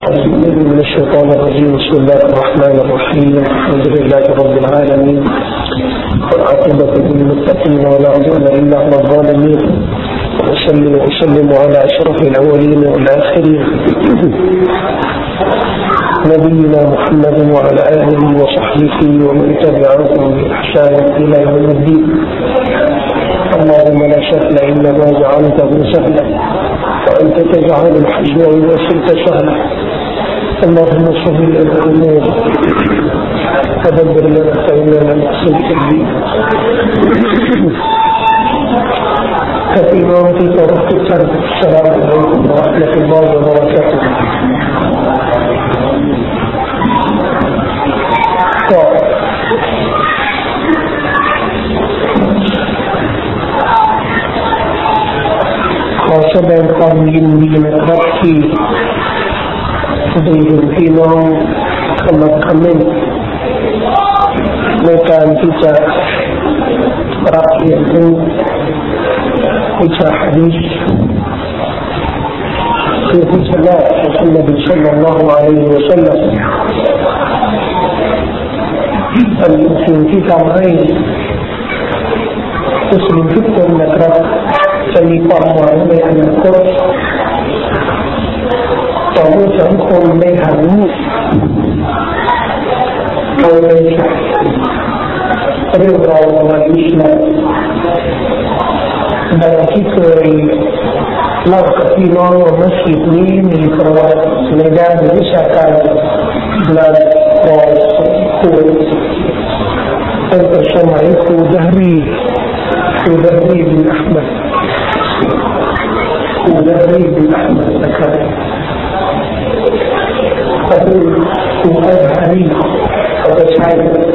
من الشيطان الرجيم. بسم الله الرحمن الرحيم. الحمد لله رب العالمين والعاقبة للمتقين ولا عدوان إلا على الظالمين. وأصلي وأسلم على أشرف الأولين والآخرين نبينا محمد وعلى آله وصحبه ومن تبعهم بإحسان إلى يوم الدين. اللهم لا سهل إلا ما جعلته سهلا وأنت تجعل الحزن إذا شئت سهلا. اللهم سهل لنا الأمور ودبر لنا فإننا نحسن الدين. كثيرا في طرق السلام. السلام عليكم ورحمة الله وبركاته.ขอแสดงความยินดีนะครับที่ได้เห็นพี่น้องขมักเขม้นในการที่จะรับเรียนรู้วิชาหะดีษคือวิชาละของนบีศ็อลลัลลอฮุอะลัยฮิวะซัลลัมเป็นสิ่งที่ทำให้มุสลิมทุกคนนะครับจะมีความหวังในอนาคตต่อเมื่อสังคมได้หันไปในเรื่องราวของอิสลามดังที่เคยเล่ากับพี่น้องว่ามัสยิดนี้มีประวัติในด้านวิชาการนานพอสมควรตั้งแต่สมัยครูดารีบินอัห์มัดครูดารีบินอัห์มัดนะครับก็คือครูอัลฮารีเขาจะใช้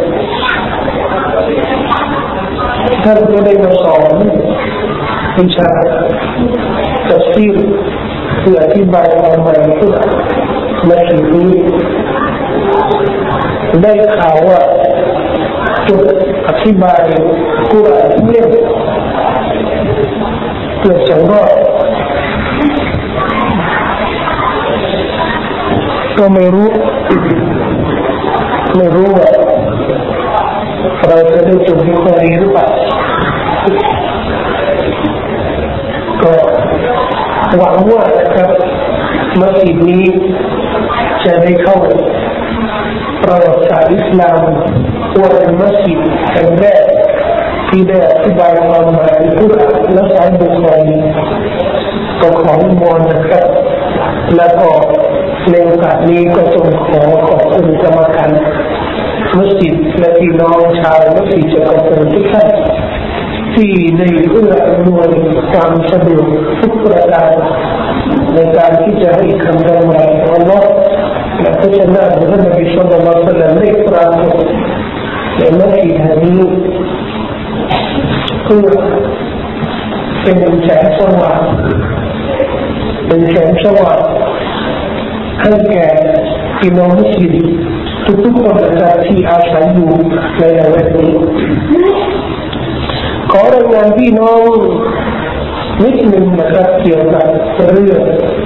ท่านก็ได้มาสอนวิชาตัฟซีรคืออธิบายความหมายของมัสยิดนี้ได้ข่าวว่าจุดอธิบายกุรอานเนี่ยเกิดจากว่าก็ไม่รู้ว่าเราจะได้จบบุคคลีหรือเปล่าก็หวังว่านะครับมัสยิดนี้จะได้เข้าประวัติศาสตร์อิสลามว่าเป็นมัสยิดแห่งแรกที่ได้อธิบายความหมายกุรอานและสายบุคคลีก็ขอมวลนะครับและก็ในโอกาสนี้ก็ต้องขอขอบคุณกรรมการมัสยิดและพี่น้องชาวมัสยิดจักรพงศ์ทุกท่านที่ได้เอื้ออำนวยความสะดวกทุกประการในการที่จะให้คำดำรัสของอัลเลาะห์และพระชนะของท่านนบีศ็อลลัลลอฮุอะลัยฮิวะซัลลัมได้ปรากฏในมัสยิดแห่งนี้เพื่อเป็นแสงสว่างให้แก่พี่น้องมุสลิมทุกๆคนนะครับที่อาศัยอยู่ในละแวกนี้ขอรายงานพี่น้องนิดหนึ่งนะครับเกี่ยวกับเรื่อง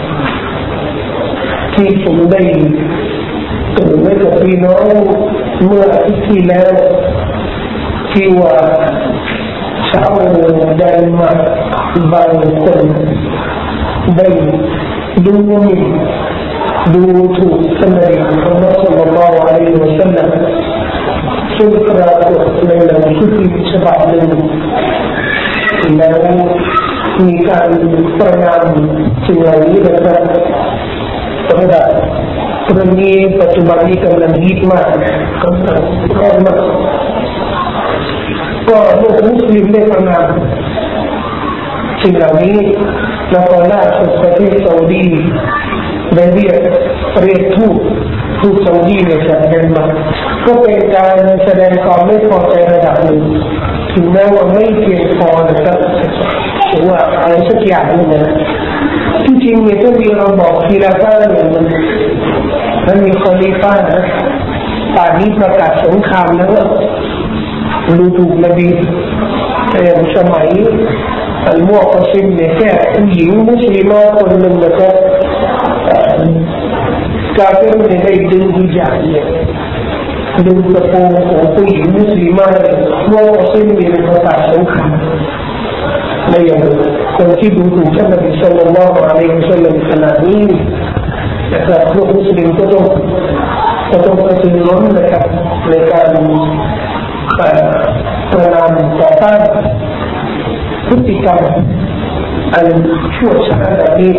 ที่ผมได้เตือนไว้กับพี่น้องเมื่ออาทิตย์ที่แล้วที่ว่าชาวเดนมาร์กบางคนได้ดูถูกท่านนบีมุฮัมมัดศ็อลลัลลอฮุอะลัยฮิวะซัลลัมซึ่งปรากฏในหนังสือพิมพ์ฉบับหนึ่งแล้วมีการประนามสิ่งเหล่านี้นะครับเพราะว่าเรื่องนี้ปัจจุบันนี้กำลังฮิตมากก็โลกมุสลิมได้ประนามสิ่งเหล่านี้แล้วก็ล่าสุดประเทศซาอุดีได้เรียกทูตซาอุดีในจากเดนมาร์กก็เป็นการแสดงความไม่พอใจระดับหนึ่งถึงแม้ว่าไม่เพียงพอนะครับหรือว่าอะไรสักอย่างนึงนะที่จริงเนี่ยถ้ามีเราบอกคีราฟาเนี่ยมันมีคอลีฟานะป่านนี้ประกาศสงครามแล้วดูถูกนบีแต่อย่างสมัยอัลมุอซิมเนี่ยแค่ผู้หญิงมุสลิมคนหนึ่งนะครับกาเฟรเนี่ยได้ดึงฮิญาบเนี่ยดึงกระโปรงของผู้หญิงมุสลิมว่าเส้นมีเป็นภาษาสงครามในอย่างคนที่ดูถูกท่านนบีศ็อลลัลลอฮุอะลัยฮิวะซัลลัมขนาดนี้แต่พวกมุสลิมก็ต้องกระตือรือร้นนะครับในการประนามต่อต้านพฤติกรรมอันชั่วช้าแบบนี้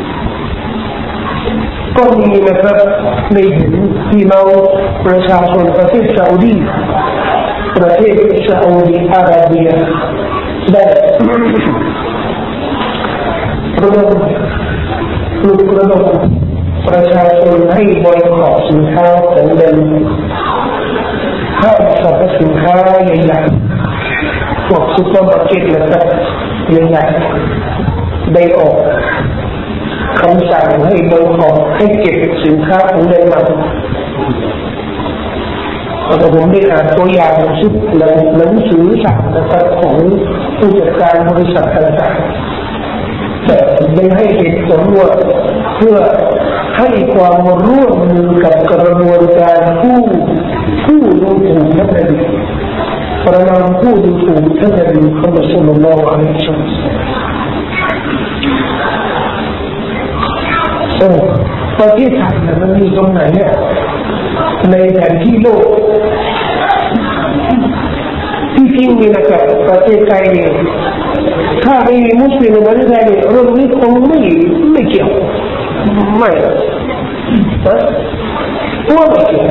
ก็มีนะครับในเห็นพี่น้องประชาชนประเทศซาอุดีประเทศซาอุดีอาระเบียได้ระดมปลุกระดมประชาชนให้บริโภคสินค้าของเดิมห้างสรรพสินค้าใหญ่ๆพวกซุปเปอร์มาร์เก็ตนะครับใหญ่ๆได้ออกคำสั่งให้บริโภคให้เก็บสินค้าของเดิมมาแต่ผมได้อ่านตัวอย่างชุดหนังสือสั่งนะครับของผู้จัดการบริษัทต่างๆแต่ได้ให้เหตุผลว่าเพื่อให้ความร่วมมือกับกระบวนการผู้ดูถูกท่านนบีประนามผู้ดูถูกท่านนบีมุฮัมมัดศ็อลลัลลอฮุอะลัยฮิวะซัลลัมประเทศไทยมันมีตรงไหนเนี่ยในแผนที่โลกที่จริงนี่นะครับประเทศไทยเนี่ยถ้าไม่มีมุสลิมในประเทศไทยเนี่ยเรื่องนี้คงไม่เกี่ยวไม่ว่าไม่เกี่ยว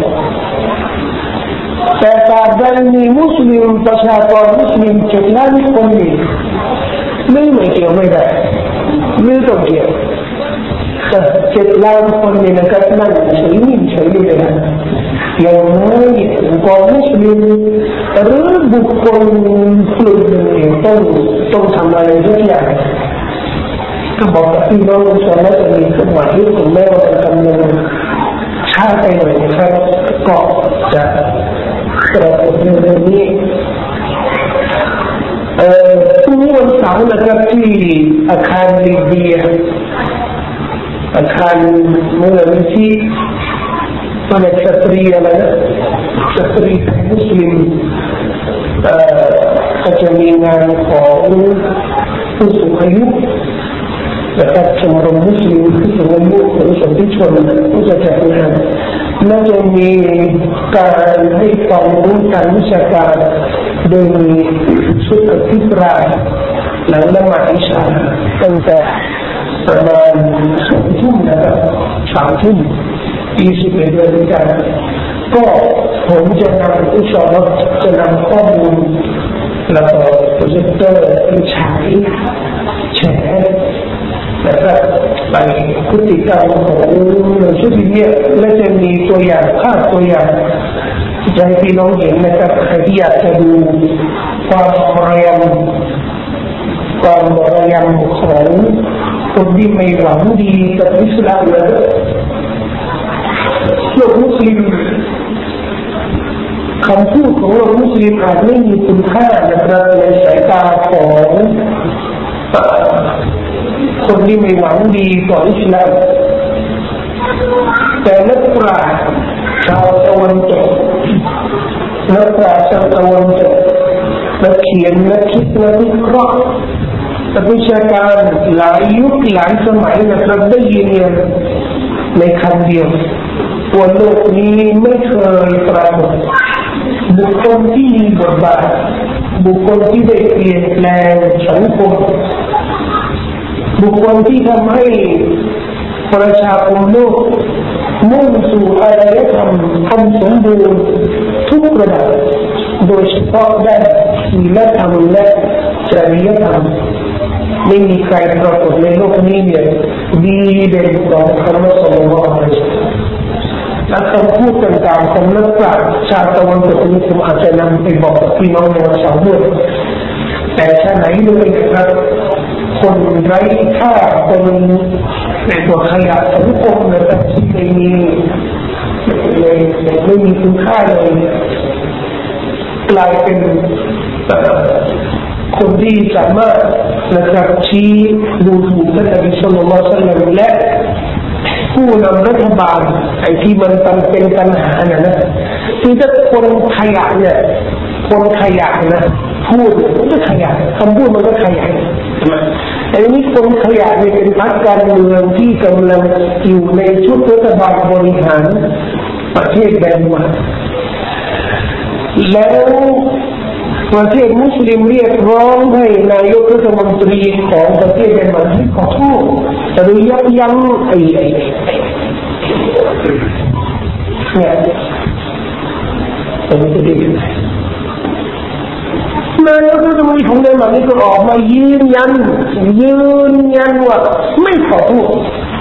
แต่ตราบใดมีมุสลิมประชากรมุสลิม7 ล้านคนนี้ไม่เกี่ยวไม่ได้ไม่ต้องเกี่ยว7 ล้านคนนี้นะครับนั่นเฉยเลยนะอย่างน้อยบุคคลมุสลิมหรือบุคคลกลุ่มหนึ่งต้องทำอะไรสักอย่างก็บอกกับพี่น้องส่วนนั้นจะมีขึ้นมาที่ถึงแม้ว่าจะทำยังช้าไปหน่อยนะครับก็จะกระทบในเรื่องนี้พรุ่งนี้วันเสาร์นะครับที่อาคารลิเบียอาคารมูลนิธิมันสตรีอะไรนะสตรีมุสลิมก็จะมีงานของผู้สูงอายุนะครับชมรมมุสลิมผู้สูงอายุหรือสนธิชนก็จะจัดงานและจะมีการให้ความรู้ทางวิชาการโดยมีชุดอภิปรายหลังละหมาดอิชาตั้งแต่ประมาณ2 ทุ่มนะครับ3 ทุ่ม21 นาฬิกาก็ผมจะนำอุปกรณ์จะนำข้อมูลแล้วก็โปรเจคเตอร์ไปฉายแฉนะครับไปพฤติกรรมของหนังสือพิมพ์และจะมีตัวอย่างภาพตัวอย่างจะให้พี่น้องเห็นนะครับใครที่อยากจะดูความเรียมของคนที่ไม่หวังดีกับอิสลามเลยโลกมุสลิมคำพูดของโลกมุสลิมอาจไม่มีคุณค่านะครับในสายตาของคนที่ไม่หวังดีต่ออิสลามแต่นักปราชญ์ชาวตะวันตกนักปราชญ์ชาวตะวันตกนักเขียนนักคิดนักวิเคราะห์นักวิชาการหลายยุคหลายสมัยนะครับได้ยืนยันในคำเดียวว่าโลกนี้ไม่เคยปรากฏบุคคลที่มีบทบาทบุคคลที่ได้เปลี่ยนแปลงสังคมบุคคลที่ทำให้ประชาคมโลกมุ่งสู่อารยธรรมอันสมบูรณ์ทุกระดับโดยเฉพาะด้านศีลธรรมและจริยธรรมไม่มีใครปรากฏในโลกนี้เนี่ยดีเด่นกว่าคำว่าศ็อลลัลลอฮุอะลัยฮิวะซัลลัมและคำพูดต่างๆของนักปราชญ์ชาติตะวันตกนี้ผมอาจจะนำไปบอกกับพี่น้องในวันเสาร์ด้วยแต่ชาติไหนเลยครับคนไร้ค่าคนในตัวขยะสังคมนะครับที่ไม่มีคุณค่าเลยกลายเป็นคนที่สามารถนะครับชี้ดูถูกท่านนบีศ็อลลัลลอฮุอะลัยฮิวะซัลลัมและผู้นำรัฐบาลไอ้ที่มันเป็นปัญหาน่ะนะคือถ้าคนขยันเนี่ยคนขยันนะพูดมันก็ขยันคำพูดมันก็ขยันใช่ไหมแต่นี้คนขยันเนี่ยเป็นพรรคการเมืองที่กำลังอยู่ในชุดรัฐบาลบริหารประเทศแดนมาแล้วประเทศมุสลิมเรียกร้องให้นายกรัฐมนตรีของประเทศแดนมาร์กให้ขอโทษหรือยับยั้งเนี่ยเป็นประเด็นนายกรัฐมนตรีของแดนมาร์กนี่ก็ออกมายืนยันว่าไม่ขอโทษ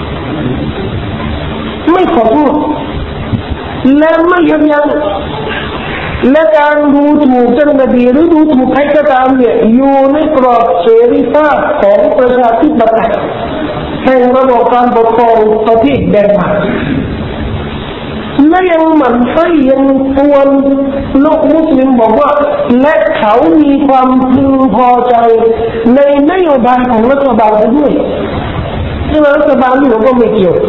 และไม่ยับยั้งและการดูถูกท่านนบีหรือดูถูกใครก็ตามเนี่ยอยู่ในกรอบเสรีภาพของประชาธิปไตยแห่งระบบการปกครองประเทศเดนมาร์กและยังมันไส้ยังปวนโลกมุสลิมบอกว่าและเขามีความพึงพอใจในนโยบายของรัฐบาลด้วยที่รัฐบาลนี่ผมก็ไม่เกี่ยว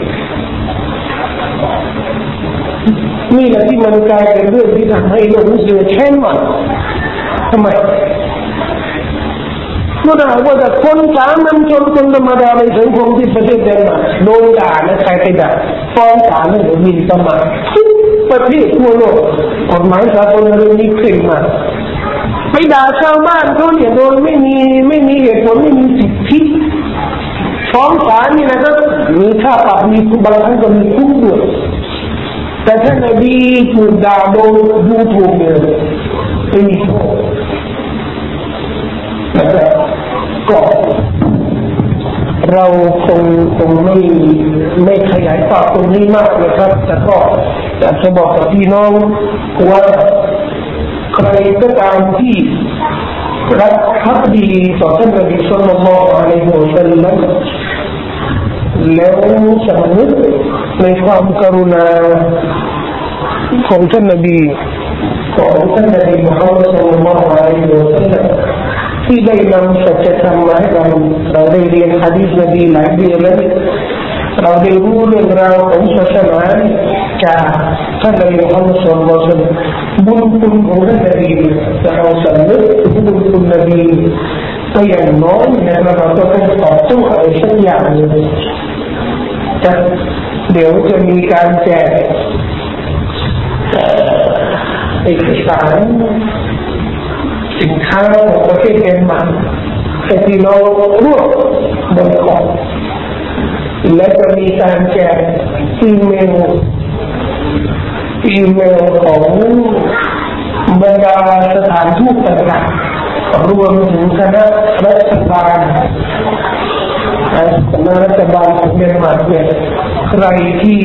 นี่แหละที่มันกลายเป็นเรื่องที่ทำให้โลกมุสลิมแข็งมันทำไมเมื่อหากว่าจะคนสามัญชนคนธรรมดาในสังคมที่ประเทศเดนมาร์กโดนด่าและใครไปด่าฟ้องศาลหรือมินประมาทประเทศทั่วโลกกฎหมายสากลเรื่องนี้เคร่งมากไปด่าชาวบ้านเขาเนี่ยโดยไม่มีเหตุผลไม่มีสิทธิฟ้องศาลนี่นะครับมีค่าปรับมีบางครั้งก็มีคุกด้วยแต่ถ้านบีถูกด่าโดนดูถูกเนี่ยไม่มีโทษแต่ก็เราคงไม่ขยายความตรงนี้มากนะครับแต่ก็อยากจะบอกกับพี่น้องว่าใครก็ตามที่รักภักดีต่อท่านนบีศ็อลลัลลอฮุอะลัยฮิวะซัลลัมแล้วสำนึกในความกรุณาของท่านนบีมุฮัมมัดศ็อลลัลลอฮุอะลัยฮิวะซัลลัมที่ได้นำสัจธรรมมาให้เราได้เรียนหะดีษนบีหลายเดือนแล้วเราได้รู้เรื่องราวของศาสนาจากท่านนบีมุฮัมมัดศ็อลลัลลอฮุอะลัยฮิวะซัลลัมบุญคุณของท่านนบีเราสำนึกบุญคุณนบีก็อย่างน้อยนะครับเราต้องตอบโต้อะไรสักอย่างหนึ่งเดี๋ยวจะมีการแจกเอกสารสินค้าของประเทศเดนมาร์กแต่ที่เราร่วมบนขอบและจะมีการแจกอีเมลของบรรดาสถานทูตต่างๆรวมถึงคณะรัฐบาลรัฐบาลของเดนมาร์กเนี่ยใครที่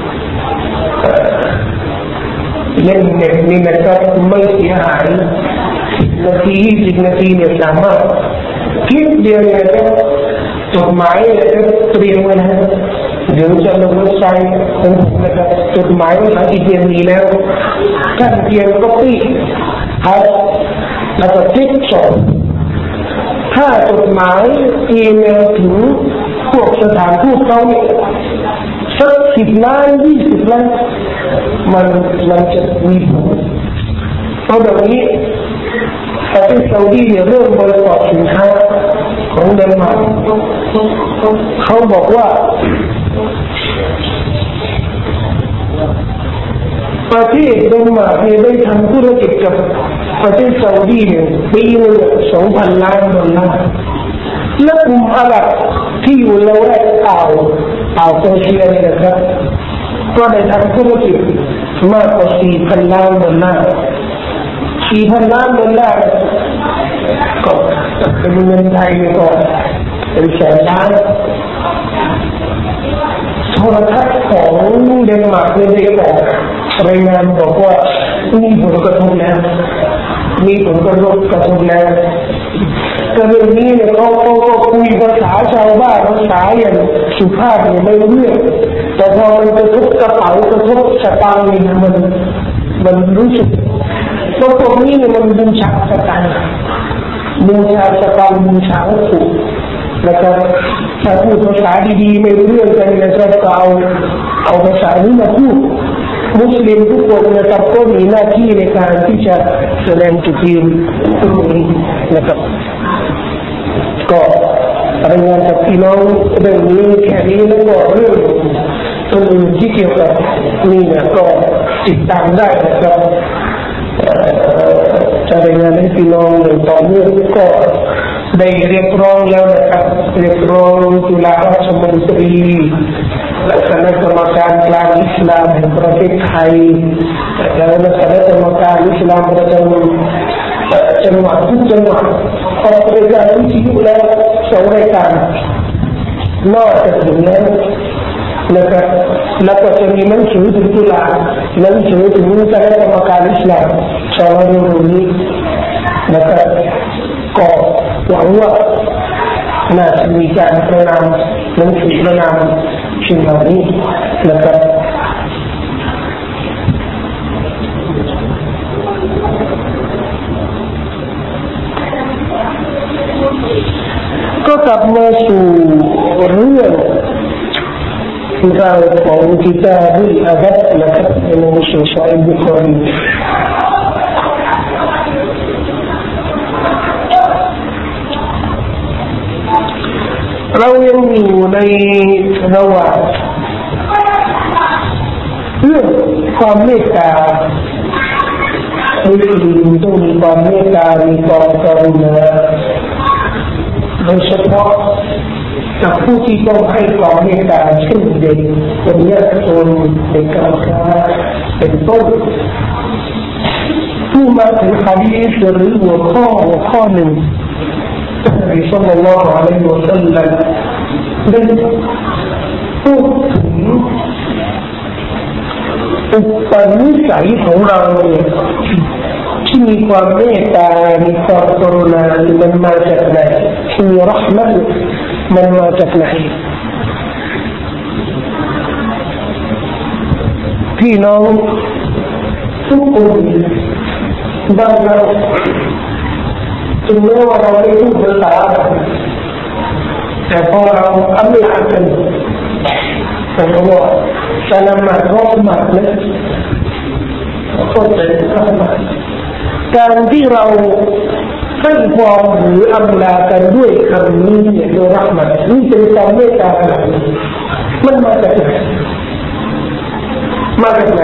เล่นเน็ตนี่นะครับไม่เสียหายนาที20 นาทีเนี่ยสามารถคลิกเดียวเนี่ยจดหมายเตรียมไว้นะเดี๋ยวจะลงเว็บไซต์ของผมนะครับจดหมายภาษาอังกฤษมีแล้วท่านเพียงก็ปี้แล้วก็คลิกส่งถ้าจดหมายอีเมลถึงพวกสถานทูตเขาเนี่ยสัก10 ล้าน20 ล้านมันจะมีผลเพราะแบบนี้ประเทศซาอุดีเนี่ยเริ่มบริโภคสินค้าของเดนมาร์กเขาบอกว่าประเทศเดนมาร์กได้ทำธุรกิจกับประเทศซาอุดีเนี่ยปีนึง$2,000 ล้านและกลุ่มอาหรับที่อยู่ละแวกอ่าวเปอร์เซียเนี่ยนะครับก็ได้ทำธุรกิจมากกว่า$4,000 ล้าน$4,000 ล้านก็เป็นเงินไทยก็เป็นแสนล้านโทรทัศน์ของเดนมาร์กได้บอกรายงานบอกว่ามีผลกระทบแล้วก็เรื่องนี้เนี่ยเขาคุยภาษาชาวบ้านภาษาอย่างสุภาพเนี่ยไม่รู้เรื่องแต่พอมันกระทบกระเป๋ากระทบสตางค์เนี่ยมันรู้สึกตัวพวกนี้เนี่ยมันบูชาสตางค์บูชาวัตถุนะครับถ้าพูดภาษาดีๆไม่รู้เรื่องกันนะครับก็เอาภาษานี้มาพูดมุสลิมทุกคนนะครับก็มีหน้าที่ในการที่จะแสดงจุดยืนตรงนี้นะครับก็รายงานกับพี่น้องเรื่องนี้แค่นี้แล้วก็เรื่องอื่นที่เกี่ยวกับนี่เนี่ยก็ติดตามได้นะครับจะรายงานให้พี่น้องอย่างต่อเนื่องก็ได้เรียกร้องแล้วนะครับเรียกร้องจุฬาราชมนตรีและคณะกรรมการกลางอิสลามแห่งประเทศไทยและคณะกรรมการอิสลามประจำจังหวัดทุกจังหวัดออกรายการวิทยุแล้ว2 รายการนอกจากนี้นะครับแล้วก็จะมีหนังสือถึงจุฬาหนังสือถึงคณะกรรมการอิสลามชาวโรงนี้นะครับก็หวังว่าน่าจะมีการประนามหนังสือประนามสิ่งเหล่านี้นะครับก็กลับมาสู่เรื่องราวของกิตาบุลอาดับนะครับในหนังสือซอฮีฮ์บุคอรีเรายังอยู่ในระหว่างเรื่องความเมตตามุสลิมต้องมีความเมตตามีความกรุณาโดยเฉพาะกับผู้ที่ต้องให้ความเมตตาเช่นเด็กคนยากจนเด็กกำพร้าเป็นต้นผู้มาถึงหะดีษหรือหัวข้อหนึ่งนบีศ็อลลัลลอฮุอะลัยฮิวะซัลลัมได้พูดถึงอุปนิสัยของเราเนี่ยที่มีความเมตตามีความกรุณามันมาจากไหนที่มีเราะห์มะห์มันมาจากไหนพี่น้องทุกคนบางเราถึงแม้ว่าเราได้พูดภาษาแต่พอเราทำไม่ทันกันแต่ว่าจะนำมาร้องมาเนี่ยก็จะทำมาการที่เราให้ความหรืออำลากันด้วยคำนี้เนี่ยโดยรักมันนี่เป็นความเมตตาขนาดนี้มันมาจากไหนมาจากไหน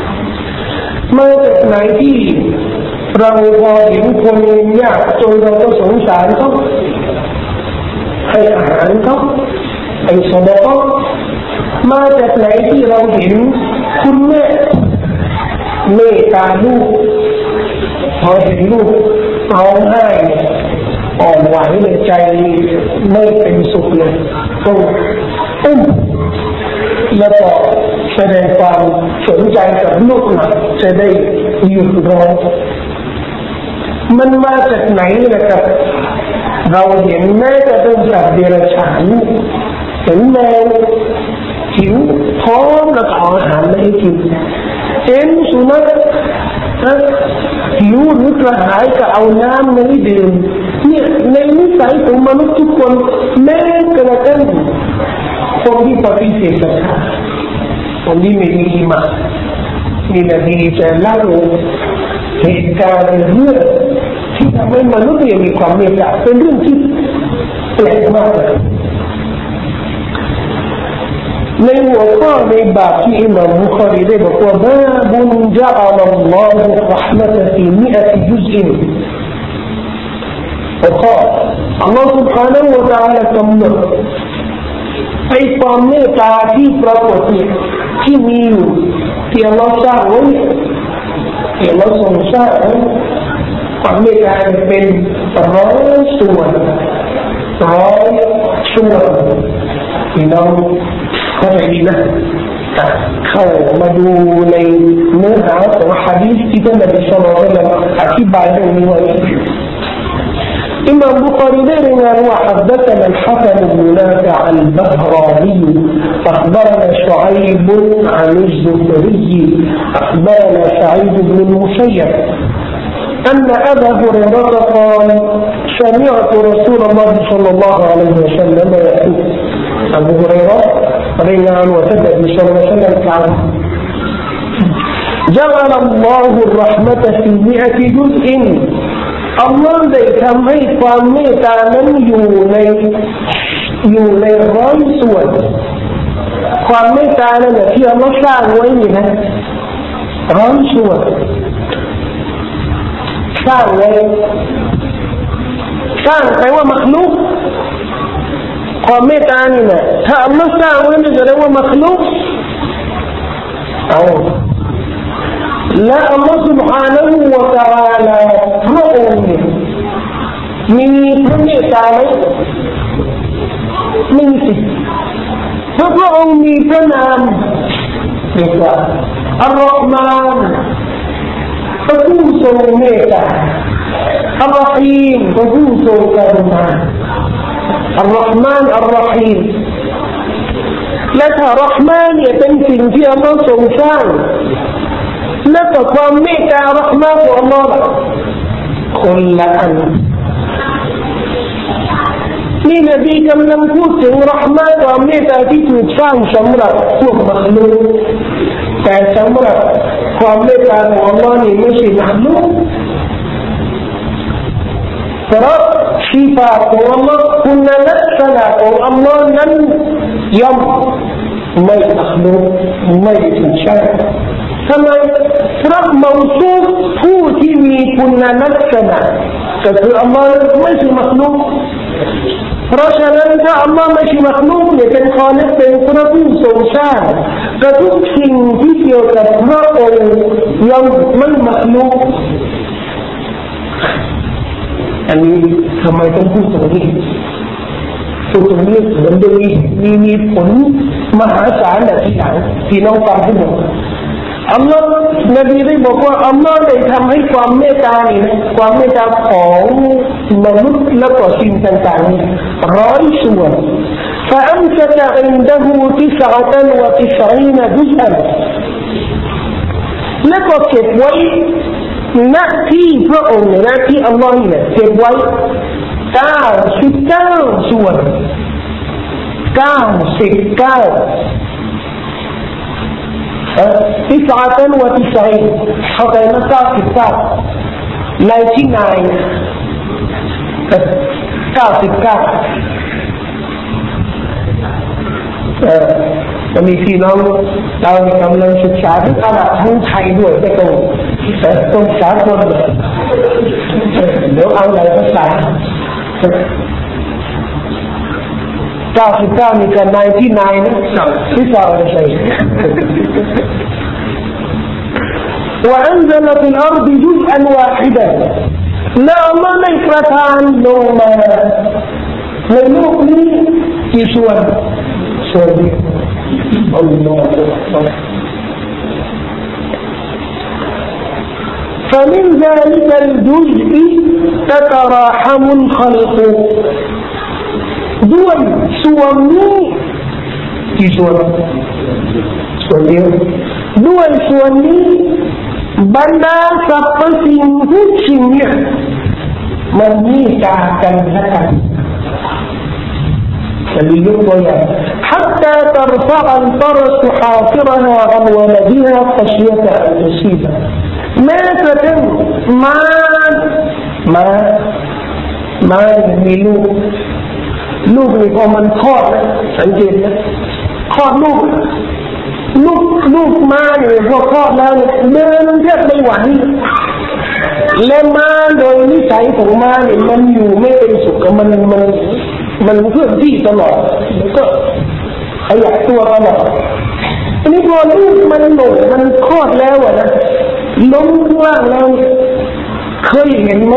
ที่เราพอเห็นคนยากจนเราก็สงสารเขาให้อาหารเขาให้สมบัติมาจากไหนที่เราเห็นคุณแม่เมตตาลูกพอเห็นลูกร้องไห้อ่อนไหวเลยใจไม่เป็นสุขเลยต้องอุ้มแล้วก็แสดงความสนใจกับลูกหน่อยจะได้หยุดร้องมันมาจากไหนนะครับเราเห็นแม้แต่เป็นสัตว์เดรัจฉานเห็นแมวหิวท้องแล้วก็เอาอาหารมาให้กินเห็นสุนัขหิวหรือกระหายก็เอาน้ำมาให้ดื่มเนี่ยในนิสัยของมนุษย์ทุกคนแม้กระทั่งคนที่ปฏิเสธศรัทธาคนที่ไม่มีอีหม่านมีนบีจะเล่าเหตุการณ์เรื่องที่ทำให้มนุษย์มีความเมตตาเป็นเรื่องที่แปลกมากเลยในหัวข้อในบาปที่อิหม่ามบุคอรีได้บอกว่าบาบุนจาอัลลอฮุรห์มะตะฟี100จุซหัวข้ออัลลอฮฺ سبحانه และ تعالى กำหนดไอ้ความเมตตาที่ปรากฏเนี่ยที่มีอยู่ที่อัลลอฮฺสร้างไว้ที่อัลลอฮฺทรงสร้างความเมตตาเป็น100 ส่วนพี่น้องเข้าใจดีนะเข้ามาดูในเนื้อหาของหะดีษที่ท่านนบีศ็อลลัลลอฮุอะลัยฮิวะซัลลัมอธิบายเรื่องนี้ไว้إمام بخاري لنا وحدثنا الحسن بن نافع البهراني أخبرنا شعيب عن الزهري أخبرنا سعيد بن المسيب أن أبا هريرة قال سمعت رسول الله صلى الله عليه وسلم يقول أبو هريرة رضي الله عنه وسلم صلى الله عليه وسلم قال جعل الله الرحمة في 100 جزء اللهได้ทำให้ความเมตตานั้นอยู่ใน100 ส่วนความเมตตานั่นแหละที่อัลเลาะห์สร้างไว้นี่นะ100 ส่วนสร้างไว้สร้างแปลว่ามักลุกความเมตตานี่นะถ้าอัลเลาะห์สร้างไว้นี่จะเรียกว่ามักลุกเอาและอัลเลาะห์ سبحانه และ تعالى พระองค์มีพระเมตตาไหมมีสิพระองค์มีพระนามเรียกว่าอัลลอฮ์มานพระผู้ทรงเมตตาอัลลอฮีมพระผู้ทรงกรุณาอัลลอฮ์มานอัลลอฮีมและถ้ารอห์มานเนี่ยเป็นสิ่งที่อัลลอฮ์ทรงสร้างและต่อความเมตตารอห์มะของอัลลอฮ์คนละอันนี่นบีกำลังพูดถึงรอห์มะห์ความเมตตาที่ถูกสร้างสำหรับพวกมักลุกแต่สำหรับความเมตตาของอัลลอฮ์นี่ไม่ใช่มักลุกเพราะสิฟาตของอัลลอฮ์คุณลักษณะของอัลลอฮ์นั้นย่อมไม่มักลุกไม่ถูกใช้ทำไมเพราะมอซูฟผู้ที่มีคุณลักษณะก็คืออัลลอฮ์ไม่ใช่มักลุกเพราะฉะนั้นถ้าอัลลอฮ์ไม่ใช่มักลุกเนี่ยเป็นข้อนี้เป็นพระผู้ทรงสร้างกระทุกสิ่งที่เกี่ยวกับพระองค์ย่อมไม่มักลุกอันนี้ทำไมต้องพูดตรงนี้พูดตรงนี้มันจะมีผลมหาศาลแบบที่หลังที่น้องฟังให้หมดอัลลอฮ์นบีได้บอกว่าอัลลอฮ์ได้ทำให้ความเมตตานี่นะความเมตตาของมนุษย์และก็สิ่งต่างๆนี่100 ส่วน فأمسك عنده 99 جزءا แล้วก็เก็บไว้ณที่พระองค์ณที่อัลลอฮ์เนี่ยเก็บไว้99 ส่วน99เข้าใจไหม99ในที่ไหน99จะมีพี่น้องเรากำลังศึกษาทั้งอาหรับทั้งไทยด้วยไม่ต้องสากลเดี๋ยวเอาอะไรภาษา99นี่ก็ในที่ไหนนะที่สาวใช่ وأنزل في الأرض جزءا واحدا لا ماในประทานลงมาในโลกนี้กี่ส่วนเดียวอัลลอฮฺفمن ذلك الجزء تتراحم الخلق ด้วยส่วนนี้กี่ส่วนเดียวด้วยส่วนนี้บรรดาสรรพสิ่งทุกสิ่งเนี่ยมันมีกันและกันفليجب وياه حتى ترفع الفرس حافرها عن ولدها خشية أن تصيبه ما تتم ماมีลูกนี่พอมันคลอดนะสังเกตนะคลอดลูกมาเนี่ยพอคลอดแล้วเดินแทบไม่ไหวและมาโดยนิสัยของมาเนี่ยมันอยู่ไม่เป็นสุขมันเคลื่อนที่ตลอดแล้วก็ขยับตัวตลอดอันนี้พอลูกมันหนุ่มมันคลอดแล้วนะล้มข้างล่างแล้วเคยเห็นไหม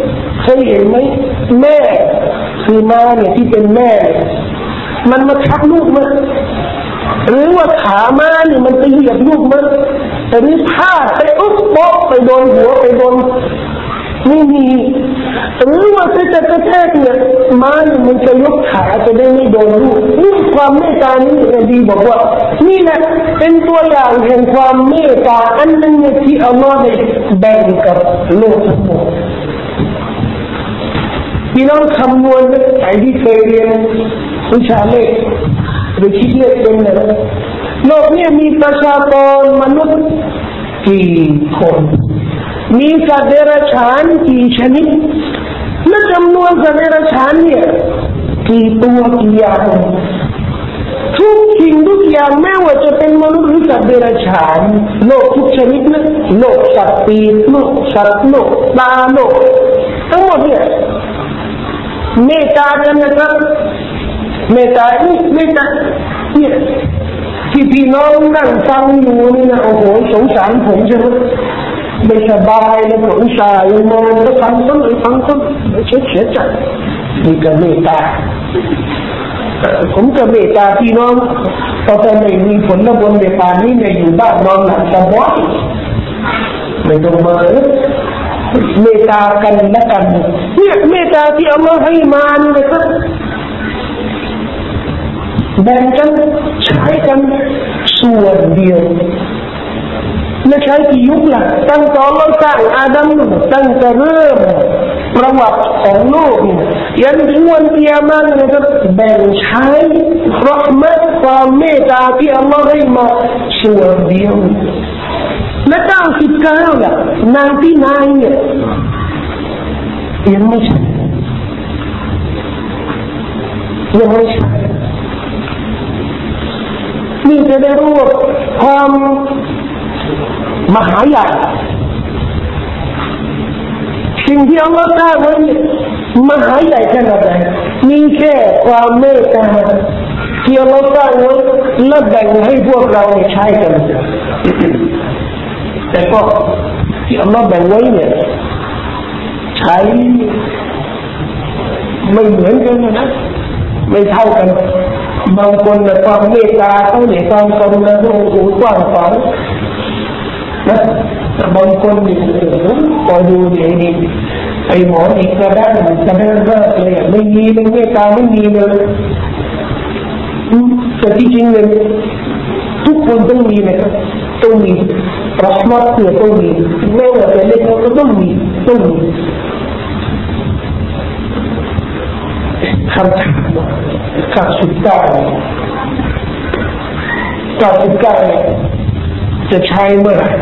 แม่คือมาเนี่ยที่เป็นแม่มันมาทับลูกมั้ยหรือว่าขาม้าเนี่ยมันไปเหยียบลูกมั้ยแต่นี่พลาดไปอุ๊บโป๊ะไปโดนหัวไปโดนไม่มีหรือว่าจะกระแทกเนี่ยม้ามันจะยกขาจะได้ไม่โดนลูกนี่ความเมตตานี่นบีบอกว่านี่แหละเป็นตัวอย่างแห่งความเมตตาอันนึงที่อัลลอฮ์ได้แบ่งกับโลกทั้งหมดพี่น้องคำนวณไอ้ที่เคยเรียนวิชาเลขหรือคิดเลขเป็นนะโลกนี้มีประชากรมนุษย์กี่คนมีสัตว์เดรัจฉานกี่ชนิดและจำนวนสัตว์เดรัจฉานเนี่ยกี่ตัวกี่อย่างทุกสิ่งทุกอย่างแม้ว่าจะเป็นมนุษย์หรือสัตว์เดรัจฉานโลกทุกชนิดนะโลกสัตว์ปีกโลกสัตว์โลกปลาโลกทั้งหมดเนี่ยเมตตากันนะครับเมตตานี่เมตตาเนี่ยที่พี่น้องนั่งฟังอยู่นี่นะโอ้โหสงสารผมใช่ไหมไม่สบายแล้วผมสายมองแล้วฟังคนเฉยๆจัดนี่ก็เมตตาผมก็เมตตาพี่น้องพอแต่ไม่มีผลบุญในป่านนี้เนี่ยอยู่บ้านนอนหลับสบายไม่ต้องมาเมตตากันและกันเนี่ยเมตตาที่อัลลอฮ์ให้มานี่นะครับแบ่งกันใช้กันส่วนเดียวและใช้กี่ยุคล่ะตั้งแต่อัลลอฮ์สร้างอาดัมตั้งแต่เริ่มประวัติของโลกยันถึงวันกิยามะห์นะครับแบ่งใช้เราะห์มะห์ความเมตตาที่อัลลอฮ์ให้มาส่วนเดียวและ99ล่ะ99เนี่ยยังไม่ใช่นี่จะได้รู้ความมหาใหญ่สิ่งที่อัลลอฮ์สร้างไว้มหาใหญ่ขนาดไหนมีแค่ความเมตตาที่อัลลอฮ์สร้างไว้และแบ่งให้พวกเราใช้กันแต่ก็ที่อัลลอฮ์แบ่งไว้เนี่ยใช้ไม่เหมือนกันนะไม่เท่ากันบางคนเนี่ยความเมตตาเขาเนี่ยความกรุณาเขาโอ้กว้างขวางนะบางคนนี่พอดูดีไอ้หมออีกกระด้างเลยไม่มีเลยเมตตาไม่มีเลยแต่ที่จริงเลยทุกคนต้องมีนะครับต้องมีเราะห์มะห์เนี่ยต้องมีไม่ว่าจะเล็กก็ต้องมีคำถาม99จะใช้เมื่อไหร่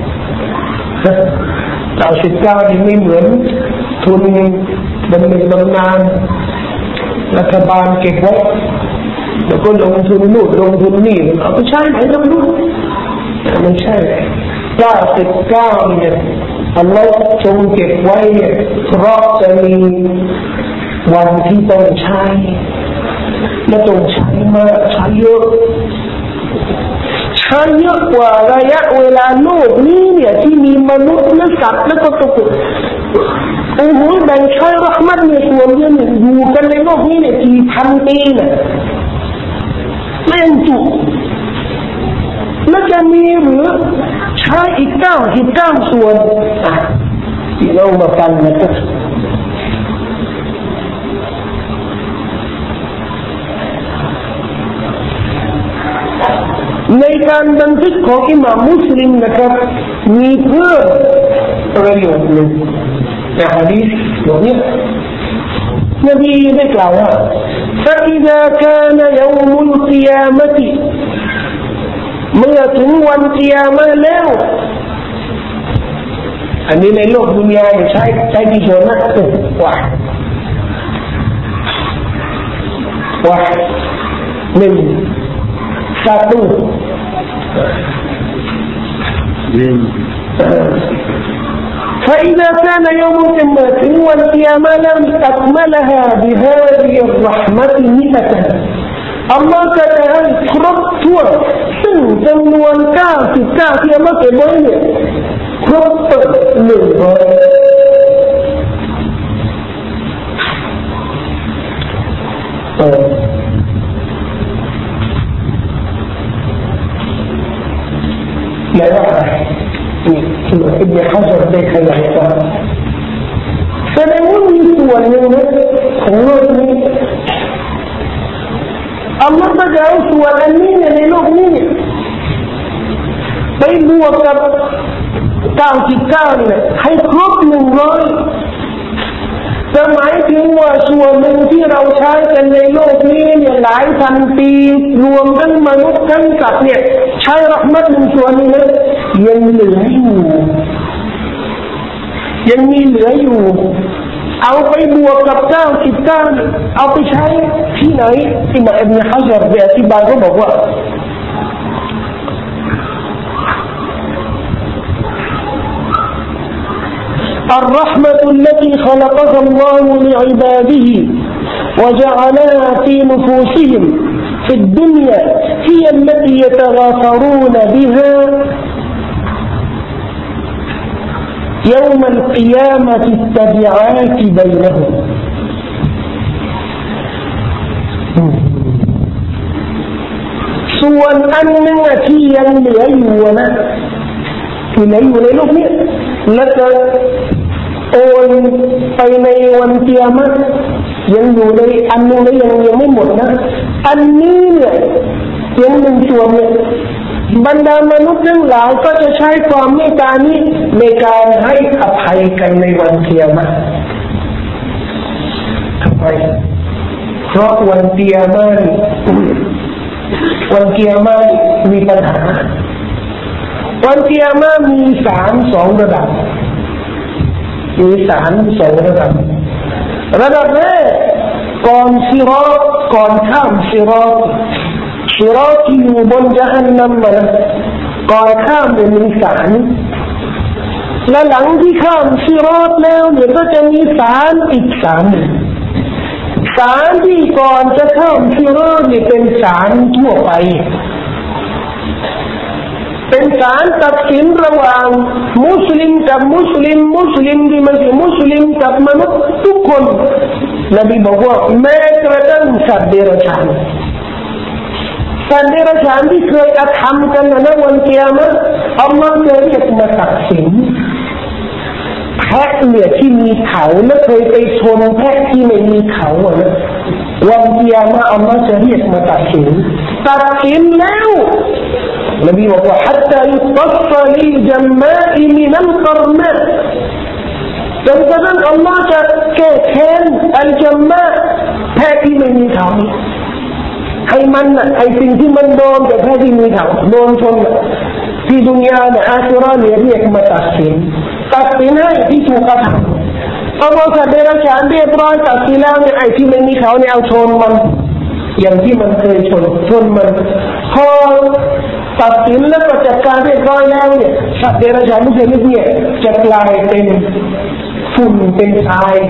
99นี่ไม่เหมือนทุนบำนาญรัฐบาลเก็บไว้แล้วก็ลงทุนนู่นลงทุนนี่เอาไปใช้ไหนก็ไม่รู้ไม่ใช่99เนี่ยอัลลอฮ์ทรงเก็บไว้เพราะจะมีวันที่ต้องใช้และต้องใช้มากใช้เยอะกว่าระยะเวลาโลกนี้เนี่ยที่มีมนุษย์และสัตว์และก็ตัวโอ้โหแบ่งใช้เราะห์มะห์เนี่ยส่วนเดียวอยู่กันในโลกนี้เนี่ยกี่พันปีเนี่ยไม่จุแล้วจะมีหรือใช้อีก99ส่วนที่เรามาฟังนะครับในการบันทึกของอิหม่ามมุสลิมนะครับมีเพิ่มประโยชน์หนึ่งในหะดีษบทนี้นบีได้กล่าวว่า فإذا كان يوم القيامة เมื่อถึงวันกิยามะห์แล้วอันนี้ในโลกดุนยาใช้ที่โชนะว่าหนึ่งsatu فإذا كان يوم القيامة والقيامة لم تكملها بهذه الرحمة مئة الله تعالىครบถ้วนซึ่งจำนวน99ที่อัลเลาะห์เก็บไว้เนี่ยครบแล้วอิบนุฮัจญ์ได้ขยายความแสดงว่ามีส่วนหนึ่งของโลกนี้อัลลอฮฺจะเอาส่วนอันนี้ในโลกนี้ไปบวกกับ99เนี่ยให้ครบ100จะหมายถึงว่าส่วนหนึ่งที่เราใช้กันในโลกนี้เนี่ยหลายพันปีรวมทั้งมนุษย์ทั้งสัตว์เนี่ยใช้เราะห์มัตหนึ่งส่วนนี้นะยังเหลืออยู่ยังมีเหลืออยู่เอาไปบวกกับ99เอาไปใช้ที่ไหนอิหม่ามอิบนุฮะญรได้อธิบายเขาบอกว่าالرحمة التي خلقها الله لعباده وجعلها في نفوسهم في الدنيا هي التي يتغافرون بها يوم القيامة التبعات بينهمส่วนอันหนึ่งที่ยังเหลืออยู่นะที่เหลืออยู่ในโลกนี้และจะโอนไปในวันเกียรติยังอยู่ในอันนึงและยังไม่หมดนะอันนี้เนี่ยยังหนึ่งส่วนเนี่ยบรรดามนุษย์ทั้งหลายก็จะใช้ความเมตตานี้ในการให้อภัยกันในวันเกียรติทำไมเพราะวันเกียรติมีปัญหาวันเกียรติมีศาล2ระดับระดับแรกก่อนซิรอตก่อนข้ามซิรอตที่อยู่บนญะฮันนัมก่อนข้ามเนี่ยมีศาลและหลังที่ข้ามซิรอตแล้วเนี่ยก็จะมีศาลอีกศาลที่ก่อนจะข้ามซิรอตเนี่ยเป็นศาลทั่วไปเป็นศาลตัดสินระหว่างมุสลิมกับมุสลิมที่มันคือมุสลิมกับมนุษย์ทุกคนนบีบอกว่าแม้กระทั่งสัตว์เดรัจฉานที่เคยอาธรรมกันในวันเกียรติอัลลอฮฺจะเรียกมาตัดสินแพะเนี่ยที่มีเขาและเคยไปชนแพะที่ไม่มีเขาวันเกียรติอัลลอฮฺจะเรียกมาตัดสินแล้วนบีบอกว่า حتى يقتص للجماء من القرناء จนกระทั่งอัลลอฮฺจะแก้แค้นอัลจัมมาแพะที่ไม่มีเขาให้มันไอ้สิ่งที่มันโดนแต่แพะที่มีเขาโดนชนที่ดุนยาเนี่ยอาคิเราะห์เนี่ยเรียกมาตัดสินให้ที่ถูกกระทำเอาว่าสัตว์เดรัจฉานเรียบร้อยตัดสินแล้วเนี่ยไอ้ที่ไม่มีเขาเนี่ยเอาชนมันอย่างที่มันเคยชนมันพอตัดสินแล้วก็จัดการเรียบร้อยแล้วเนี่ยสัตว์เดรัจฉานทุกชนิดเนี่ยจะกลายเป็นฝุ่นเป็นทราย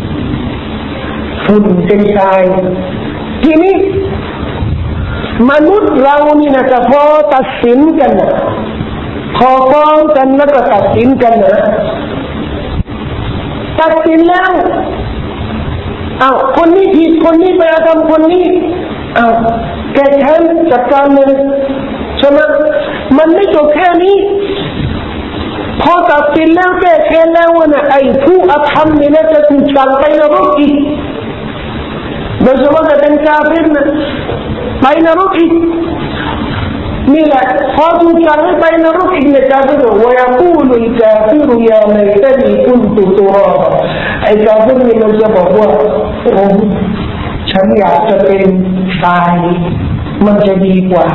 ทีนี้มนุษย์เรานี่นะจะพอตัดสินกันพอฟ้องกันแล้วก็ตัดสินกันตัดสินแล้วคนนี้ผิดคนนี้ไปทำคนนี้แกแค้นจัดการเลยใช่ไหมมันไม่จบแค่นี้พอตัดสินแล้วแก้แค้นแล้วนะไอ้ผู้อธรรมนี่นะจะถูกสั่งไปนรกอีกโดยเฉพาะจะเป็นกาเฟรนะไปนรกอีกนี่แหละพอถูกสั่งให้ไปนรกอีกเนี่ยกาเฟรว่าอย่าพูดเลยกาเฟรอย่าเลยแต่ดีคุณตัวไอ้กาเฟรนี่มันจะบอกว่าโอ้ฉันอยากจะเป็นทรายมันจะดีกว่า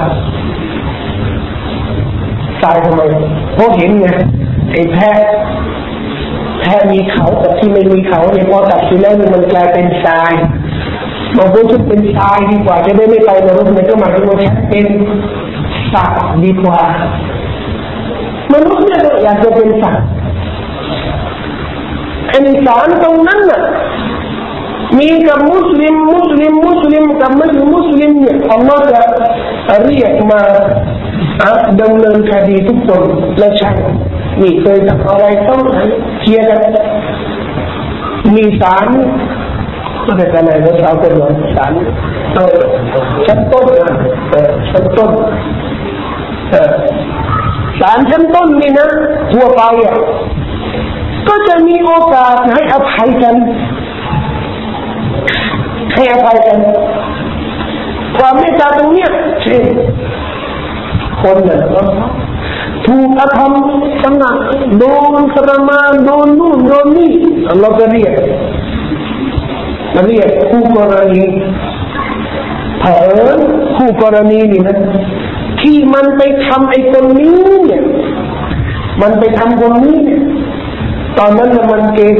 ทรายทำไมเพราะเห็นไงไอ้แพะมีเขากับที่ไม่มีเขาเนี่ยพอตัดสินแล้วมันกลายเป็นทรายบางคนคิดเป็นทรายดีกว่าจะได้ไม่ไปนรกเนี่ยก็หมายถึงว่าฉันเป็นสัตว์ดีกว่ามนุษย์เนี่ยอยากจะเป็นสัตว์ไอ้สารตรงนั้นน่ะมีกับมุสลิมกับไม่มุสลิมเนี่ยอัลลอฮฺจะเรียกมาดำเนินคดีทุกคนและใช่นี่เคยทำอะไรต้องเคลียร์กันมีศาลก็เป็นอะไรนะศาลเป็นหรอศาลชั้นต้นศาลชั้นต้นนี่นะทั่วไปก็จะมีโอกาสให้อภัยกันความเมตตาตรงเนี้ยเช่นคนเนี่ยถูกกระทำตั้งแต่โดนทรมานโดนนู่นโดนนี่เราก็เรียกคู่กรณีเผลอคู่กรณีนี่นะที่มันไปทำไอ้คนนี้เนี่ยมันไปทำคนนี้เนี่ยตอนนั้นมันเกเร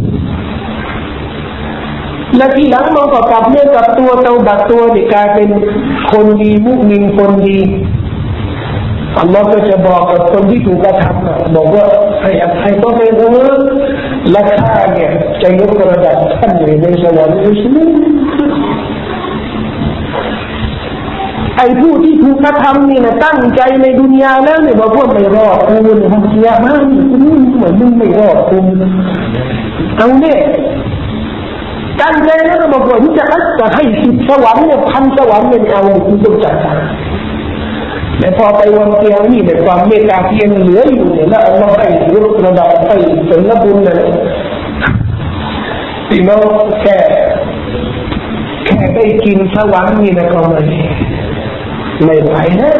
และที่หลังมันก็กลับเนื้อกลับตัวเตาบัดตัวนี่กลายเป็นคนดีมุสลิมคนดีอัลลอฮ์ก็จะบอกกับคนที่ถูกกระทำบอกว่าให้อภัยต้องไปเถอะและข้าเนี่ยจะยกระดับท่านในสวรรค์ด้วยซ้ำไอ้ผู้ที่ถูกกระทำนี่นะตั้งใจในดุนยาแล้วเนี่ยบอกว่าไม่รอดกูเนี่ยมันเสียมากเหมือนมึงไม่รอดกูเอาเนี่ยตั้งใจแล้วก็บอกว่าจะให้10 สวรรค์เนี่ย1,000 สวรรค์เนี่ยเอาคุณต้องจัดการแต่พอไปวันเกียรตินี่เนี่ยความเมตตาที่ยังเหลืออยู่เนี่ยแล้วเราให้ยกระดับไปผลบุญเลยพี่น้องแค่ได้กินสวรรค์นี่นะก็ไม่ไหวนะ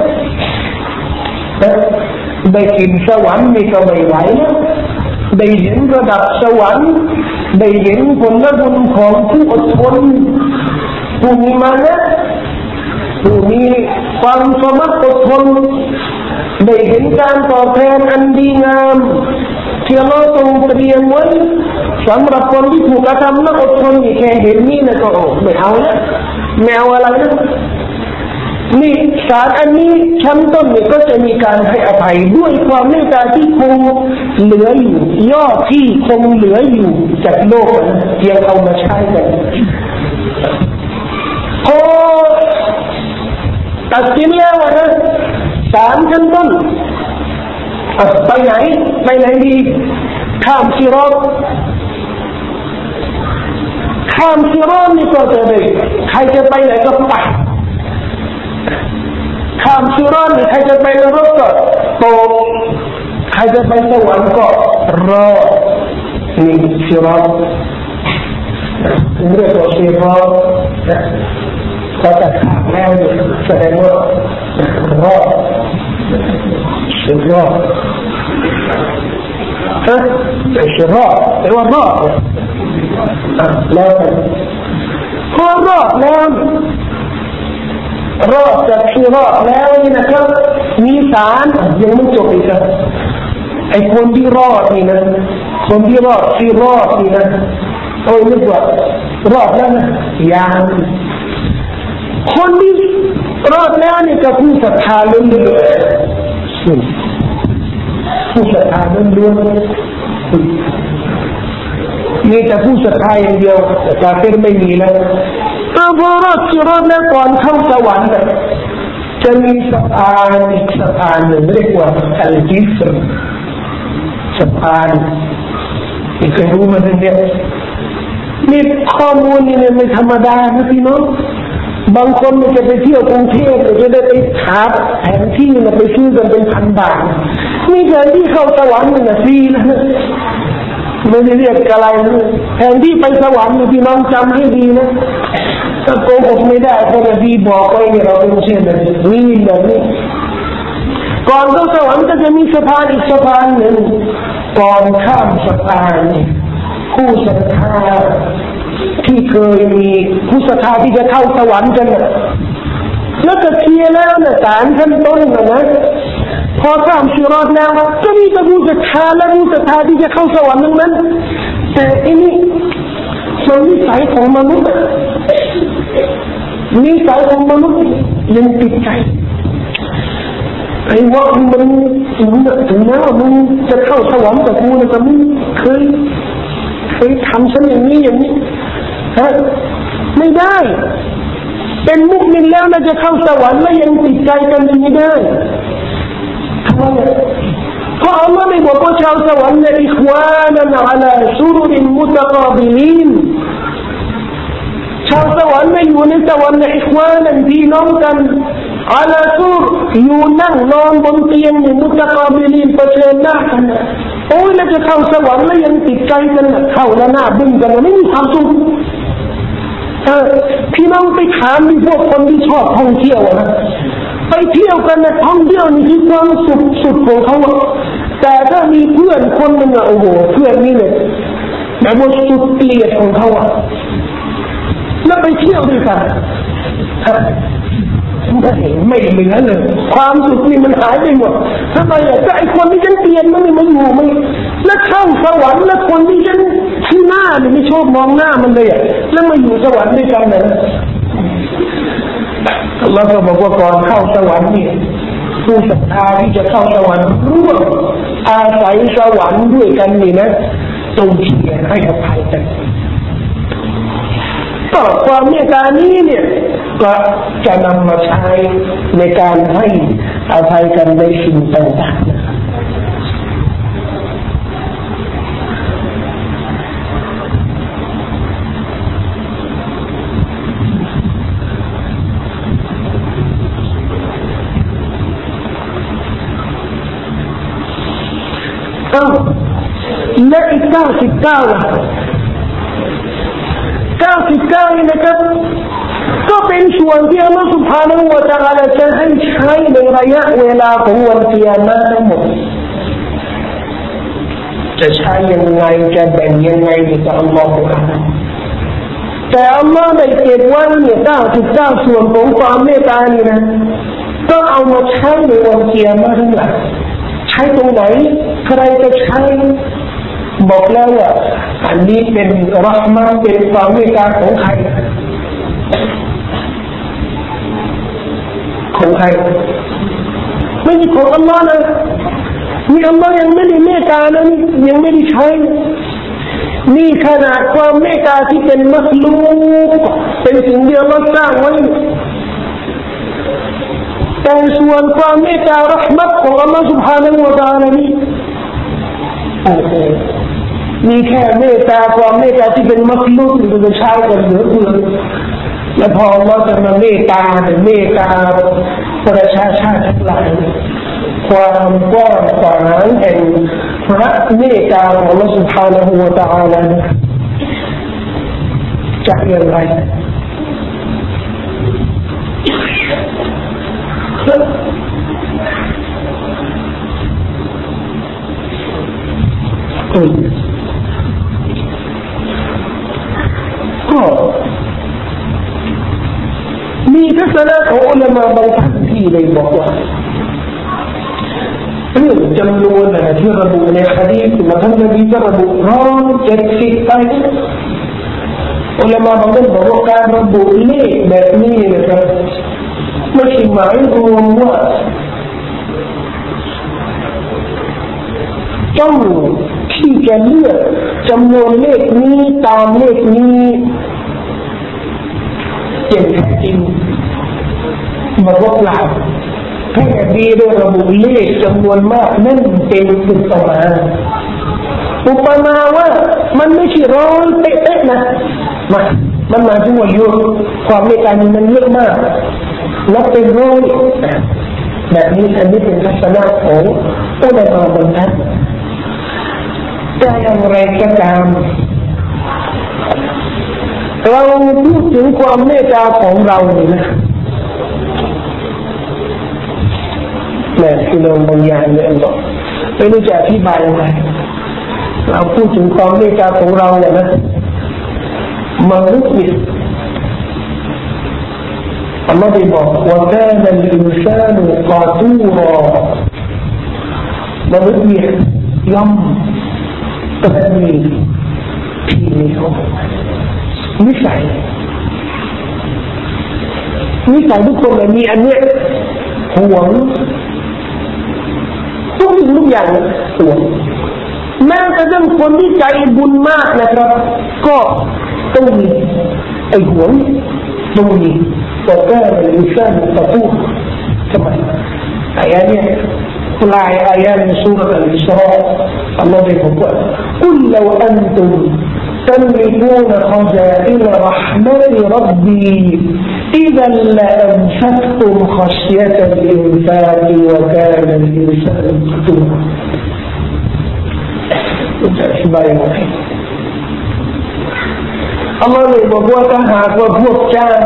ได้กินสวรรค์นี่ก็ไม่ไหวนะได้เห็นระดับสวรรค์ได้เห็นผลบุญของผู้อดทนผู้มีมานะผู้มีความสมัครอดทนได้เห็นการตอบแทนอันดีงามที่เราทรงเตรียมไว้สำหรับคนที่ถูกกระทำและอดทนนี่แค่เห็นนี่นะก็ไม่เอานะแมวอะไรนะนี่ศาลอันนี้ชั้นต้นเนี่ยก็จะมีการให้อภัยด้วยความเมตตาที่คงเหลืออยู่ยอดที่คงเหลืออยู่จากโลกนะเพียงเอามาใช้กันพอตัดสินแล้วนะศาลชั้นต้นไปไหนดีข้ามซิรอตนี่ก็จะได้ใครจะไปไหนก็ไปข้ามซิรอตนี่ใครจะไปนรกก็ตกใครจะไปสวรรค์ก็รอนี่ซิรอตเรียกว่าซิรอตก็จะข้ามแล้วแสดงว่ารอดซิรอตซิรอตแต่ว่ารอดแล้วพอรอดแล้วรอดจากซิรอตแล้วนี่นะครับมีศาลยังไม่จบอีกครับไอ้คนที่รอดนี่นะคนที่รอดซิรอตนี่นะโอ้ยนึกว่ารอดแล้วนะยังคนที่รอดแล้วนี่ก็ผู้ศรัทธาล้วนๆผู้ศรัทธาล้วนๆมีแต่ผู้ศรัทธาอย่างเดียวแต่กาเฟรไม่มีแล้วพอรอดแล้วก่อนเข้าสวรรค์จะมีสะพานอีกสะพานหนึ่งเรียกว่าอัลจิสรสะพานที่เคยรู้มาเนี่ยนี่ข้อมูลนี่ไม่ธรรมดานะพี่น้องบางคนมันจะไปเที่ยวกรุงเทพจะได้ไปหาแผนที่มาไปซื้อกันเป็น1,000 บาทนี่แผนที่เข้าสวรรค์มันฟรีนะไม่ได้เรียกอะไรนะแผนที่ไปสวรรค์พี่น้องจำให้ดีนะถ้าโกหกไม่ได้เพราะนบีบอกไว้เนี่ยเราเป็นเช่นนั้นนี่แบบนี้ก่อนเข้าสวรรค์ก็จะมีสะพานอีกสะพานหนึ่งก่อนข้ามสะพานผู้ศรัทธาที่เคยมีผู้ศรัทธาที่จะเข้าสวรรค์กันแล้วก็เคลียร์แล้วนะศาลชั้นต้นนะพอข้ามซิรอตแล้วก็มีแต่ผู้ศรัทธาและผู้ศรัทธาที่จะเข้าสวรรค์ทั้งนั้นแต่อันนี้มันนิสัยของมนุษย์นิสัยของมนุษย์ยังติดใจไอ้ว่ามันถึงแม้ว่ามึงจะเข้าสวรรค์แต่กูเนี่ยแต่มึงเคยทำฉันอย่างนี้ฮะไม่ได้เป็นมุสลิมแล้วนะจะเข้าสวรรค์แล้วยังติดใจกันไม่ได้ทำไมเพราะอัลลอฮ์ไม่บอกว่าชาวสวรรค์เนี่ยอิควานันอะลาซุรุรินมุตะกาบิลีนชาวสวรรค์ไม่อยู่ในสวรรค์เนี่ยอิควานันพี่น้องกันอะลาซุรอยู่นั่งนอนบนเตียงเนี่ยมุตะกาบิลีนเผชิญหน้ากันโอ้ยแล้วจะเข้าสวรรค์แล้วยังติดใจกันเข้าแล้วหน้าบึ้งกันไม่มีความสุขพี่น้องไปถามดิพวกคนที่ชอบท่องเที่ยวนะไปเที่ยวกันนะท่องเที่ยวนี่คือความสุขสุดของเขาแต่ถ้ามีเพื่อนคนหนึ่งโอ้โหเพื่อนนี่เนี่ยแบบว่าสุดเกลียดของเขาแล้วไปเที่ยวด้วยกันไม่เหลือเลยความสุขนี่มันหายไปหมดทำไมแต่ไอ้คนที่ฉันเกลียดมันไม่อยู่ไม่แล้วเข้าสวรรค์แล้วคนที่ฉันที่หน้าเนี่ยไม่ชอบมองหน้ามันเลยแล้วมาอยู่สวรรค์ด้วยกันนะเราก็บอกว่าก่อนเข้าสวรรค์นี่ผู้ศรัทธาที่จะเข้าสวรรค์ร่วมอาศัยสวรรค์ด้วยกันนี่นะจงเพียรให้อภัยกันก็ความเมตตานี้เนี่ยก็จะนำมาใช้ในการให้อภัยกันในสิ่งต่างๆและอีก99ล่ะ99นี่นะครับก็เป็นส่วนที่อัลลอฮฺ سبحانه และ تعالى จะให้ใช้ในระยะเวลาของวันกิยามะห์ทั้งหมดจะใช้ยังไงจะแบ่งยังไงกับอัลลอฮฺแต่อัลลอฮฺได้เก็บไว้เนี่ย99ส่วนของความเมตตานี่นะก็เอามาใช้ในวันกิยามะห์ทั้งหลายใช้ตรงไหนใครจะใช้บอกแล้วว่าอันนี้เป็นรัหมะห์เป็นความเมตตาของใครของใครไม่ใช่ของอัลลอฮ์นะนี่อัลลอฮ์ยังไม่ได้เมตตานะยังไม่ได้ใช้นี่ขนาดความเมตตาที่เป็นมัคลูกเป็นสิ่งที่อัลลอฮ์สร้างไว้แต่ส่วนความเมตตารัหมะห์ของอัลลอฮ์ سبحانه และ تعالى นี่มีแค่เมตตาความเมตตาที่เป็นมัคลูกที่จะใช้กันเหลือเฟือและพอเราจะมาเมตตาประชาชาติทั้งหลายความกว้างขวางแห่งพระเมตตาของอัลเลาะห์ سبحانه และ تعالى จะอย่างไรก็มีทัศนะของอุลามะบางท่านที่เลยบอกว่าเรื่องจำนวนที่ระบุในหะดีษมาท่านนบีจะระบุ170ไปอุลามะบางท่านบอกว่าการระบุเลขแบบนี้นะครับไม่ใช่หมายรวมว่าต้องที่จะเลือกจำนวนเลขนี้ตามเลขนี้อย่างแท้จริงมาบอกเราแค่ดีโดยระบุเลขจำนวนมากนั่นเป็นอุปมาว่ามันไม่ใช่ร้อยเป๊ะๆนะมันหมายถึงว่าเยอะความเมตตามันเยอะมากนับเป็นร้อยแบบนี้อันนี้เป็นทัศนะของอุลามะบางท่านแต่อย่างไรก็ตามเราพูดถึงความเมตตาของเราเนี่ยนะแม้ที่เราบางอย่างเนี่ยไม่รู้จะอธิบายยังไงเราพูดถึงความเมตตาของเราเนี่ยนะมนุษย์เนี่ยอัลลอฮฺได้บอกว่าكان الإنسان قتوراมนุษย์เนี่ยย่อมต้องมีที่นี่เขานิสัยทุกคนเลยมีอันเนี้ยหวงทุกอย่างหวงแม้กระทั่งคนที่ใจบุญมากนะครับก็ต้องมีไอ้หวงต้องมีแต่แก้ในอิสลามต่อสู้ทำไมอายะเนี่ยปลายอายะในสุราอัลอิสราอัลลอฮฺได้บอกว่ากุลลวอันตุมتملكون خزائن رحمة ربي إذا لأنفقتم خشية الإنفاق وكان الإنسان قتورا จะอธิบายยังไงอัลลอฮ์เลยบอกว่าถ้าหากว่าพวกเจ้า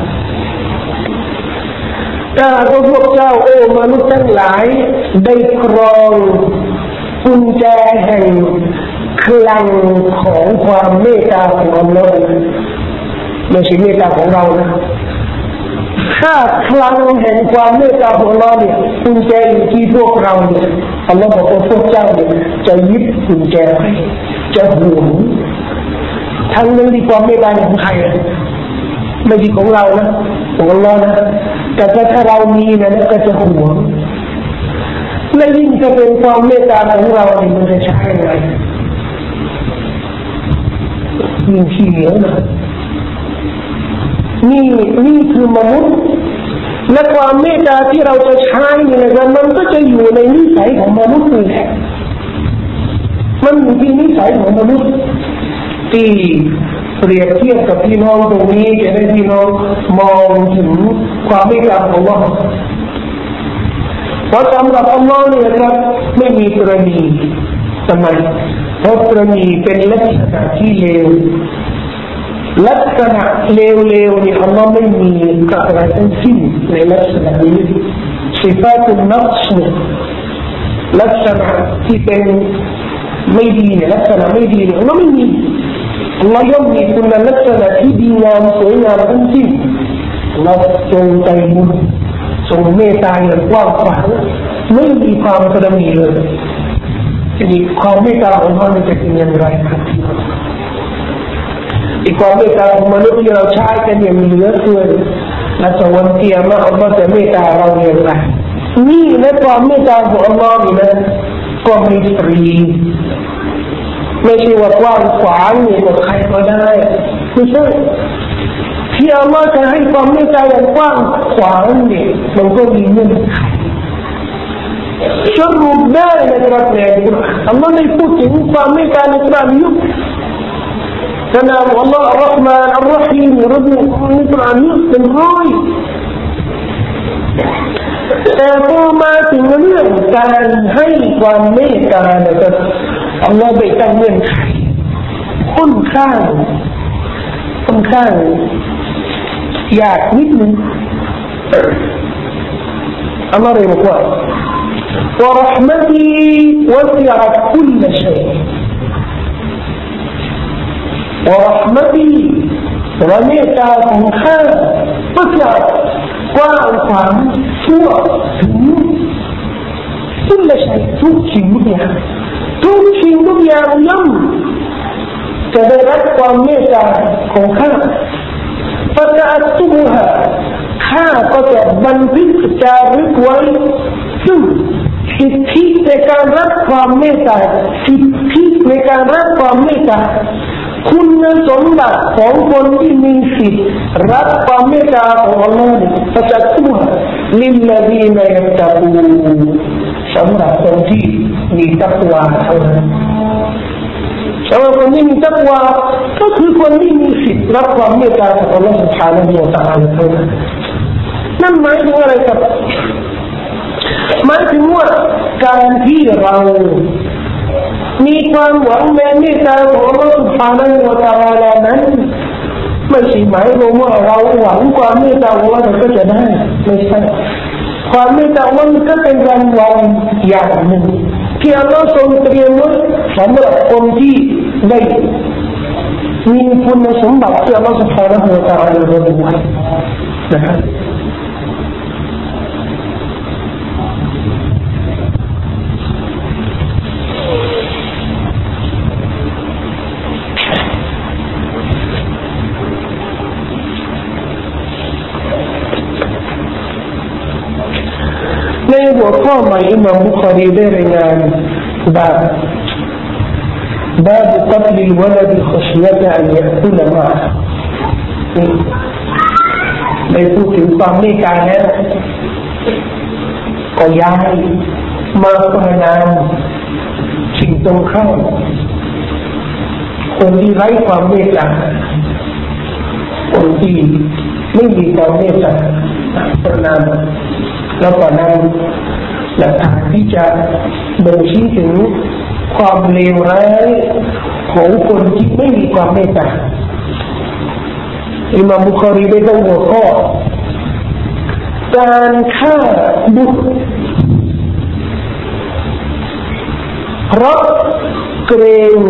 ถ้าหากว่าพวกเจ้าโอ้มนุษย์ทั้งหลายได้ครองกุญแจแห่งคลังของความเมตตาของอัลลอฮ์ไม่ใช่เมตตาของเรานะถ้าคลังแห่งความเมตตาของอัลลอฮ์เนี่ยกุญแจอยู่ที่พวกเราเนี่ยอัลลอฮ์บอกว่าพวกเจ้าเนี่ยจะยึดกุญแจให้จะหวงทั้งนั้นที่ความเมตตาของใครไม่ใช่ของเรานะของอัลลอฮ์นะแต่ถ้าเรามีนะก็จะหวงและยิ่งจะเป็นความเมตตาของเราเนี่ยมันจะใช่ไงยิ่งขี้เหนียวนะนี่คือมนุษย์และความเมตตาที่เราจะใช้เนี่ยนะมันก็จะอยู่ในนิสัยของมนุษย์นี่แหละมันอยู่ที่นิสัยของมนุษย์ที่เปรียบเทียบกับพี่น้องตรงนี้จะได้พี่น้องมองถึงความเมตตาของอัลลอฮ์เพราะสำหรับอัลลอฮ์เนี่ยครับไม่มีกรณีทำไมเพราะกรณีเป็นลักษณะที่เลวลักษณะเลวนี่อัลลอฮ์ไม่มีอะไรทั้งสิ้นในลักษณะนี้สิฟาตุนนักส์ลักษณะที่เป็นไม่ดีเนี่ยลักษณะไม่ดีเนี่ยอัลลอฮ์ไม่มีอัลลอฮ์ย่อมมีคุณลักษณะที่ดีงามสวยงามทั้งสิ้นอัลลอฮ์ทรงใจบุญทรงเมตตาอย่างกว้างขวางไม่มีความตระหนี่เลยทีนี้ความเมตตาของอัลลอฮ์จะเป็นอย่างไรครับอีกความเมตตาของมนุษย์ที่เราใช้กันอย่างเหลือเกินและสวรรค์เกียรติอัลลอฮ์จะเมตตาเราอย่างไรนี่และความเมตตาของอัลลอฮ์นี่นะก็มีฟรีไม่ใช่ว่ากว้างขวางนี่กับใครก็ได้ไม่ใช่ที่อัลลอฮ์จะให้ความเมตตาอย่างกว้างขวางนี่มันก็มีเงื่อนไขสรุปได้นะครับเนี่ยอัลลอฮ์ได้พูดถึงความเมตตาในกลางยุคขณะอัลลอฮ์อัลลอฮ์มาอัลลอฮ์ฮีนระบุในกลางยุคเป็นร้อยแต่พอมาถึงเรื่องการให้ความเมตตานะครับอัลลอฮ์ได้ตั้งเงื่อนไขค่อนข้างยากนิดนึงอัลลอฮ์ได้บอกว่า ورحمتي وسعت كل شيء ورحمتي และเมตตาของข้าก็จะกว้างขวางทั่วถึงทุกสิ่งทุกอย่างย่อมจะได้รับความเมตตาของข้าفسأكتبها ข้าก็จะบันทึกจารึกไว้ซึ่งสิทธิในการรับความเมตตาสิทธิในการรับความเมตตาคุณสมบัติของคนที่มีสิทธิ์รับความเมตตาของอัลลอฮ์พระเจ้าตัวลิลลาดีนยัตตะกูสำหรับคนที่มีตักวาเท่านั้นสำหรับคนที่มีตักวาก็คือคนที่มีสิทธิ์รับความเมตตาของอัลลอฮ์ سبحانه และ تعالى เท่านั้นนั่นหมายถึงอะไรครับหมายถึงว่าการที่เรามีความหวังในเมตตาของอัลลอฮ์ سبحانه และ تعالى นั้นไม่ใช่หมายรวมว่าเราหวังความเมตตาของอัลลอฮ์ก็จะได้ไม่ใช่ความเมตตาของอัลลอฮ์ก็เป็นรางวัลอย่างหนึ่งที่อัลลอฮ์ทรงเตรียมไว้สำหรับคนที่ได้มีคุณสมบัติที่อัลลอฮ์ سبحانه และ تعالى ระบุไว้นะครับในหัวข้อใหม่อิหม่ามบุคอรีได้รายงานباب قتل الولد خشية أن يأكل معهในพูดถึงความเมตตาแล้วก็ย้ายมาประนามสิ่งตรงข้ามคนที่ไร้ความเมตตาคนที่ไม่มีความเมตตาประนามแล้วก็นำหลักฐานที่จะบ่งชี้ถึงความเลวร้ายของคนที่ไม่มีความเมตตาอิมามบุคอรีได้ตั้งหัวข้อการฆ่าบุตรเพราะเก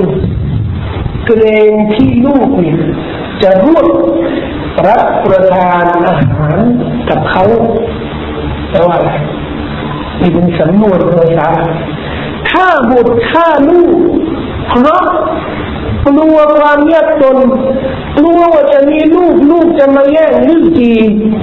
รงที่ลูกเนี่ยจะร่วมรับประทานอาหารกับเขาแต่ว่าอะไรนี่เป็นสำนวนภาษาฆ่าบุตรฆ่าลูกเพราะกลัวความยากจนกลัวว่าจะมีลูกจะมาแย่งลูกที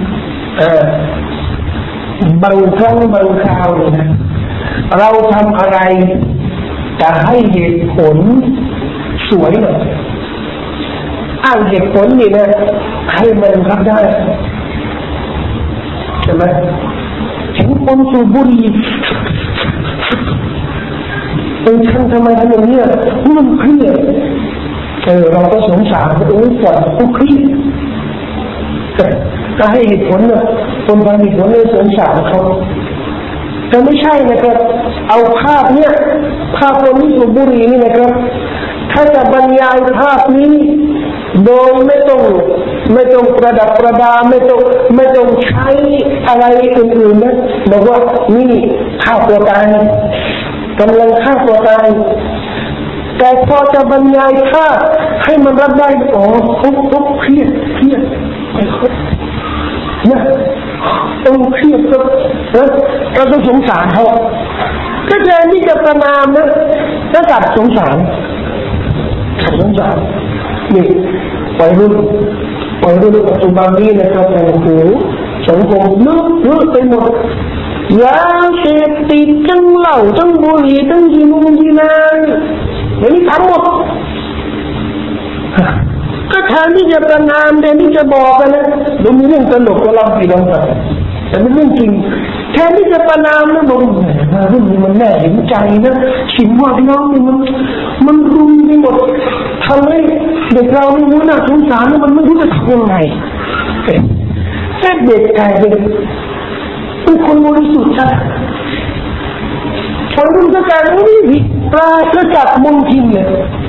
บางครั้งบางคราวนะเราทำอะไรจะให้เหตุผลสวยหน่อยอ้างเหตุผลนี่นะให้มันรับได้ใช่ไหมเห็นคนสูบบุหรี่ฉันทำไมทำอย่างนี้มันเครียดเราก็สงสารก่อนก็เครียดก็ให้เหตุผลนะคนฟังเหตุผลเลยสงสารเขาแต่ไม่ใช่นะครับเอาภาพเนี่ยภาพคนที่สูบบุหรี่นี่นะครับถ้าจะบรรยายภาพนี้โดยไม่ต้องประดับประดาไม่ต้องใช้อะไรอื่นๆนะบอกว่านี่ฆ่าตัวตายกำลังฆ่าตัวตายแต่พอจะบรรยายภาพให้มันรับได้ทุกเครียดเนี่ยเครียดก็ต้องสงสารเขาก็แทนที่จะประนามนะก็กลับสงสารนี่วัยรุ่นปัจจุบันนี้นะครับโอ้โหสังคมเยอะไปหมดยาเสพติดทั้งเหล้าทั้งบุหรี่ทั้งกินนาเดี๋ยวนี้ทั้งหมดก็แทนที่จะประนามแทนที่จะบอกกันนะดูมีเรื่องตลกก็เล่าพี่น้องฟังแต่เป็นเรื่องจริงแทนที่จะประนามนะบอกเรื่องนี้มันแน่เห็นใจนะชิมว่าพี่น้องนี่มันรุนไปหมดทำให้เด็กเรานี่น่าสงสารมันไม่รู้จะทำยังไงแค่เด็กกลายเป็นคนบริสุทธิ์ใช่คนรุ่นก็กลายเป็นวิปราศจากมลทินเลย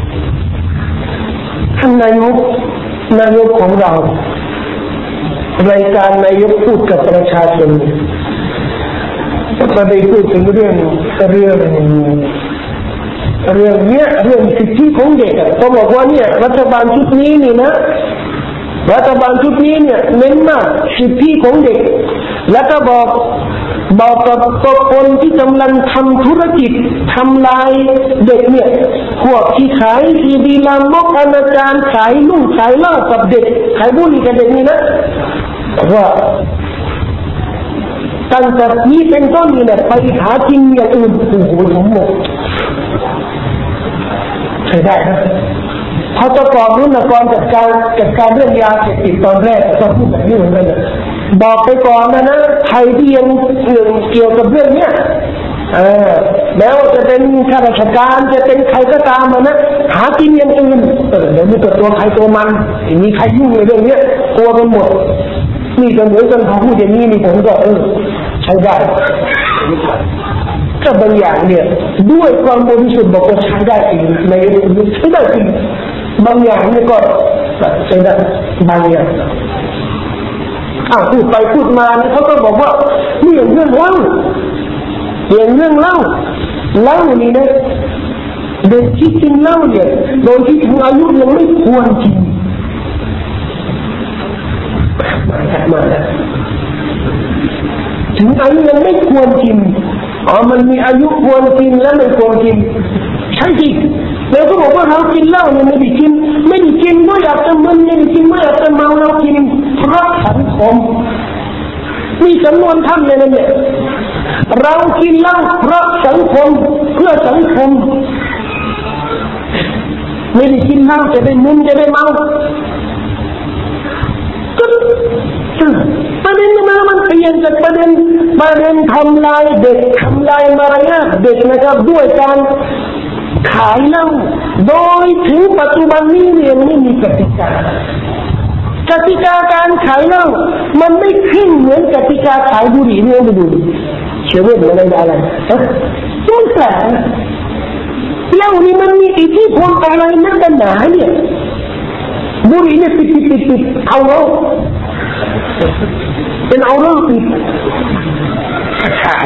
ท่านนายกของเรารายการนายกพูดกับประชาชนก็ได้พูดถึงเรื่องสิทธิของเด็กเขาบอกว่าเนี่ยรัฐบาลชุดนี้นี่นะรัฐบาลชุดนี้เนี่ยเน้นมากสิทธิของเด็กแล้วก็บอกกับคนที่กำลังทำธุรกิจทำลายเด็กเนี่ยพวกที่ขายซีดีลามกอนาจารขายนุ่งขายเหล้ากับเด็กขายบุหรี่กับเด็กนี่นะว่าตั้งแต่นี้เป็นต้นนี่แหละไปหากินอย่างอื่นโอ้โหผมหมดใช่ได้นะพอจะก่อนนู้นนะก่อนจัดการเรื่องยาเสพติดตอนแรกก็พูดแบบนี้เหมือนกันเลยบอกไปก่อนนะใครที่ยังเกี่ยวกับเรื่องเนี้ยแม้ว่าจะเป็นข้าราชการจะเป็นใครก็ตามนะหากินอย่างอื่นเดี๋ยวมีตัวใครตัวมันมีใครยุ่งในเรื่องนี้กลัวกันหมดนี่ก็เหมือนกันเขาพูดอย่างนี้นี่ผมก็ใช้ได้ก็บางอย่างเนี่ยด้วยความบริสุทธิ์บอกว่าใช้ได้จริงในเรื่องนี้ใช้ได้จริงบางอย่างเนี่ยก็ใช้ได้บางอย่างพูดไปพูดมาเนี่ยเขาก็บอกว่านี่อย่างเรื่องเล่านี่นะเด็กที่กินเหล้าเนี่ยโดยที่ถึงอายุยังไม่ควรกินมาถึงอายุยังไม่ควรกินมันมีอายุควรกินและไม่ควรกินใช่จริงแล้วก็บอกว่าเรากินเหล้าเนี่ยไม่ได้กินเพราะอยากจะมึนไม่ได้กินเพราะอยากจะเมาเรากินเพราะสังคมมีจำนวนท่านเลยนะเนี่ยเรากินเหล้าเพราะสังคมเพื่อสังคมไม่ได้กินเหล้าจะได้มึนจะได้เมาประเด็นมันเปลี่ยนจากประเด็นทำลายเด็กทำลายมารยาทเด็กนะครับด้วยการขายเหล้าโดยถึงปัจจุบันนี้ยังไม่มีกติกาการขายเหล้ามันไม่ขึ้นเหมือนกติกาขายบุหรี่เนี่ยดูเชื่อว่าอะไรต้องแปลกแล้วนี่มันมีอิทธิพลอะไรนักหนาเนี่ยบุหรี่เนี่ยปิดเอาแล้วเป็นเอาแล้วปิดขาย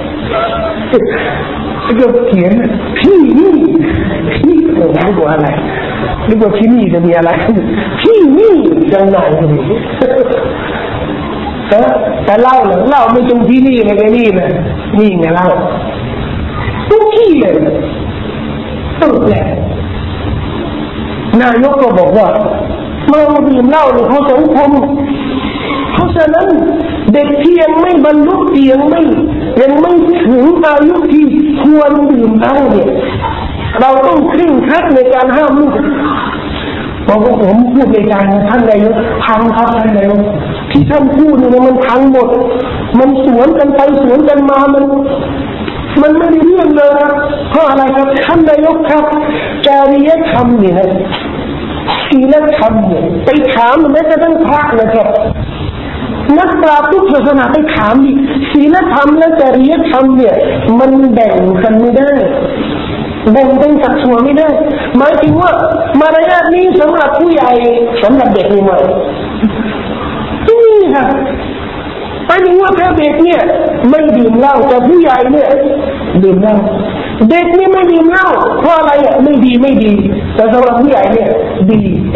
ก็เขียนพี่นี่ไม่รู้อะไรนึกว่าที่นี่จะมีอะไรพี่นี่จังไหนแต่เล่าไม่ตรงที่นี่เลยก็นี่เลยนี่ไงเล่าทุกที่เลยตึกแหละนายกก็บอกว่าเมื่อดื่มเหล้าเนี่ยเขาสังคมเพราะฉะนั้นเด็กที่ยังไม่บรรลุยังไม่ถึงอายุที่ควรดื่มเหล้าเนี่ยเราต้องเคร่งครัดในการห้ามลูกบอกว่าผมพูดในการท่านนายกพังครับท่านนายกที่ท่านพูดเนี่ยมันพังหมดมันสวนกันไปสวนกันมามันไม่ได้เรื่องเลยครับเพราะอะไรครับท่านนายกครับจริยธรรมเนี่ยนะศีลธรรมเนี่ยไปถามแม้กระทั่งพระนะครับนักปราชญ์ทุกศาสนาไปถามดิศีลธรรมและจริยธรรมเนี่ยมันแบ่งกันไม่ได้แบ่งเป็นสัดส่วนไม่ได้หมายถึงว่ามารยาทนี้สำหรับผู้ใหญ่สำหรับเด็กนี่มั้ยนี่ครับหมายถึงว่าถ้าเด็กเนี่ยไม่ดื่มเหล้าแต่ผู้ใหญ่เนี่ยดื่มเหล้าเด็กนี่ไม่ดื่มเหล้าเพราะอะไรอ่ะไม่ดีแต่สำหรับผู้ใหญ่เนี่ยดี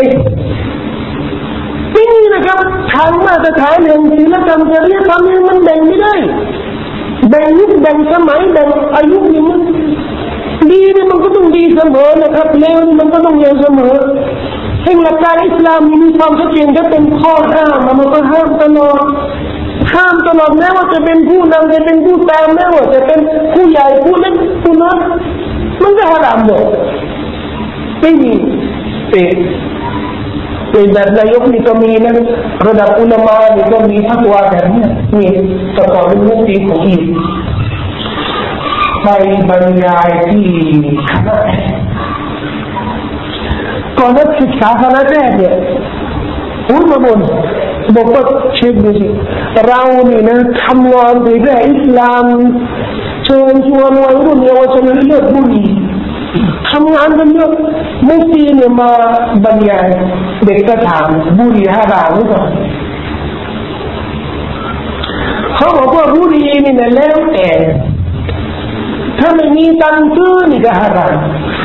นี่นะครับทางมาตรฐานแห่งศีลธรรมจริยธรรมมันแบ่งไม่ได้แบ่งยุคแบ่งสมัยแบ่งอายุนี่มันดีเนี่ยมันก็ต้องดีเสมอนะครับเลวนี่มันก็ต้องเลวเสมอซึ่งหลักการอิสลามมีความชัดเจนถ้าเป็นข้อห้ามมันก็ห้ามตลอดแม้ว่าจะเป็นผู้นำจะเป็นผู้ตามแม้ว่าจะเป็นผู้ใหญ่ผู้เล็กผู้น้อยมันก็ฮารามหมดไม่มีเป็นแบบนายกนี่ก็มีนะระดับอุลามะนี่ก็มีทักวาแบบนี้มีแต่ก่อนเป็นมุสลิมของอีกไปบรรยายที่คณะก่อนนักศึกษาคณะแรกเนี่ยพูดมาบนบอกว่าเช็คดูสิเรานี่นะทำงานเผยแพร่อิสลามเชิญชวนวัยรุ่นเยาวชนเลิกบุหรี่ทำงานกันเยอะมุสลิมเนี่ยมาบรรยายเด็กก็ถามบุหรี่ฮารามหรือเปล่าเขาบอกว่าบุหรี่นี่นะแล้วแต่ถ้าไม่มีตังค์ซื้อนี่ก็ฮาราม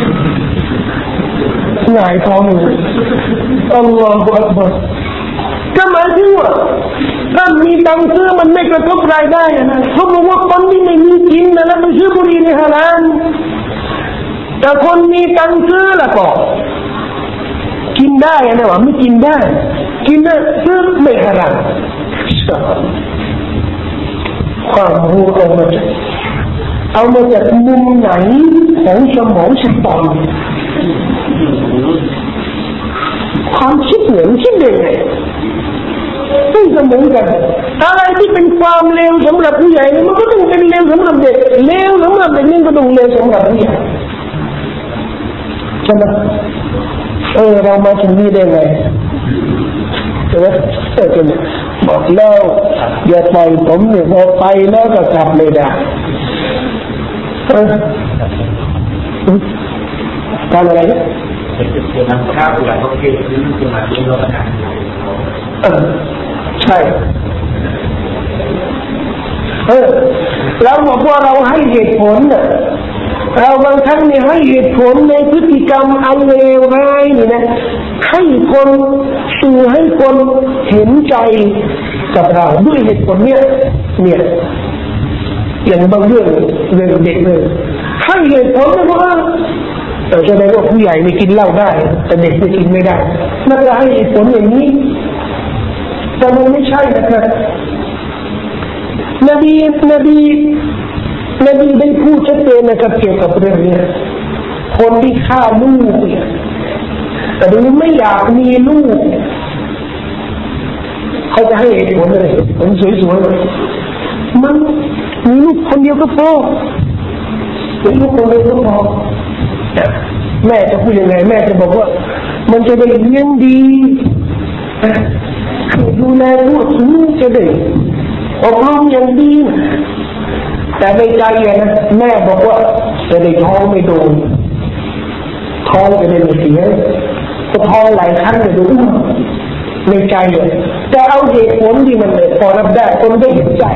หงายท้องเลยอัลลอฮฺอักบัรก็หมายถึงว่าถ้ามีตังค์ซื้อมันไม่กระทบรายได้นะเขาบอกว่าคนที่ไม่มีกินนะแล้วไปซื้อบุหรี่ในฮารามแต่คนมีตังค์ซื้อละก็กินได้นะว่าไม่กินได้ซื้อไม่ฮารามความรู้เอามาจากมุมไหนของสมองสตอมความคิดเหมือนคิดเด็กซึ่งจะเหมือนกันอะไรที่เป็นความเลวสำหรับผู้ใหญ่มันก็ต้องเป็นเลวสำหรับเด็กเลวสำหรับเด็กนี่ก็ต้องเลวสำหรับผู้ใหญ่ใช่ไหมเรามาถึงนี่ได้ไงใช่ไหมบอกแล้วอย่าปล่อยผมเนี่ยพอไปแล้วก็กลับไม่ได้การอะไรเนี่ยข้าวหลังเขาเกี่ยวกับที่มาที่เราประทานใช่แล้วบอกว่าเราให้เหตุผลเนี่ยเราบางครั้งเนี่ยให้เหตุผลในพฤติกรรมอันเลวร้ายนี่นะให้คนสื่อให้คนเห็นใจกับเราด้วยเหตุผลเนี่ยอย่างบางเรื่องเด็กเลยให้เหตุผลนะว่าแสดงว่าผู้ใหญ่ไม่กินเหล้าได้แต่เด็กไม่กินไม่ได้นั่นก็ให้เหตุผลอย่างนี้แต่มันไม่ใช่นะครับนบีได้พูดชัดเจนนะครับเกี่ยวกับเรื่องนี้คนที่ฆ่าลูกเนี่ยแต่ดูไม่อยากมีลูกเขาจะให้เหตุผลอะไรผมสวยๆมันมีลูกคนเดียวก็พอมีลูกคนเดียวก็พอแม่จะพูดยังไงแม่จะบอกว่ามันจะได้เลี้ยงดีดูแลลูกจะได้อบรมอย่างดีแต่ในใจนะแม่บอกว่าจะได้ท้องไม่โดนท้องจะได้ไม่เสียก็ท้องหลายครั้งเลยดูในใจเลยแต่เอาเหตุผลที่มันเลยพอรับได้คนได้เห็นใจ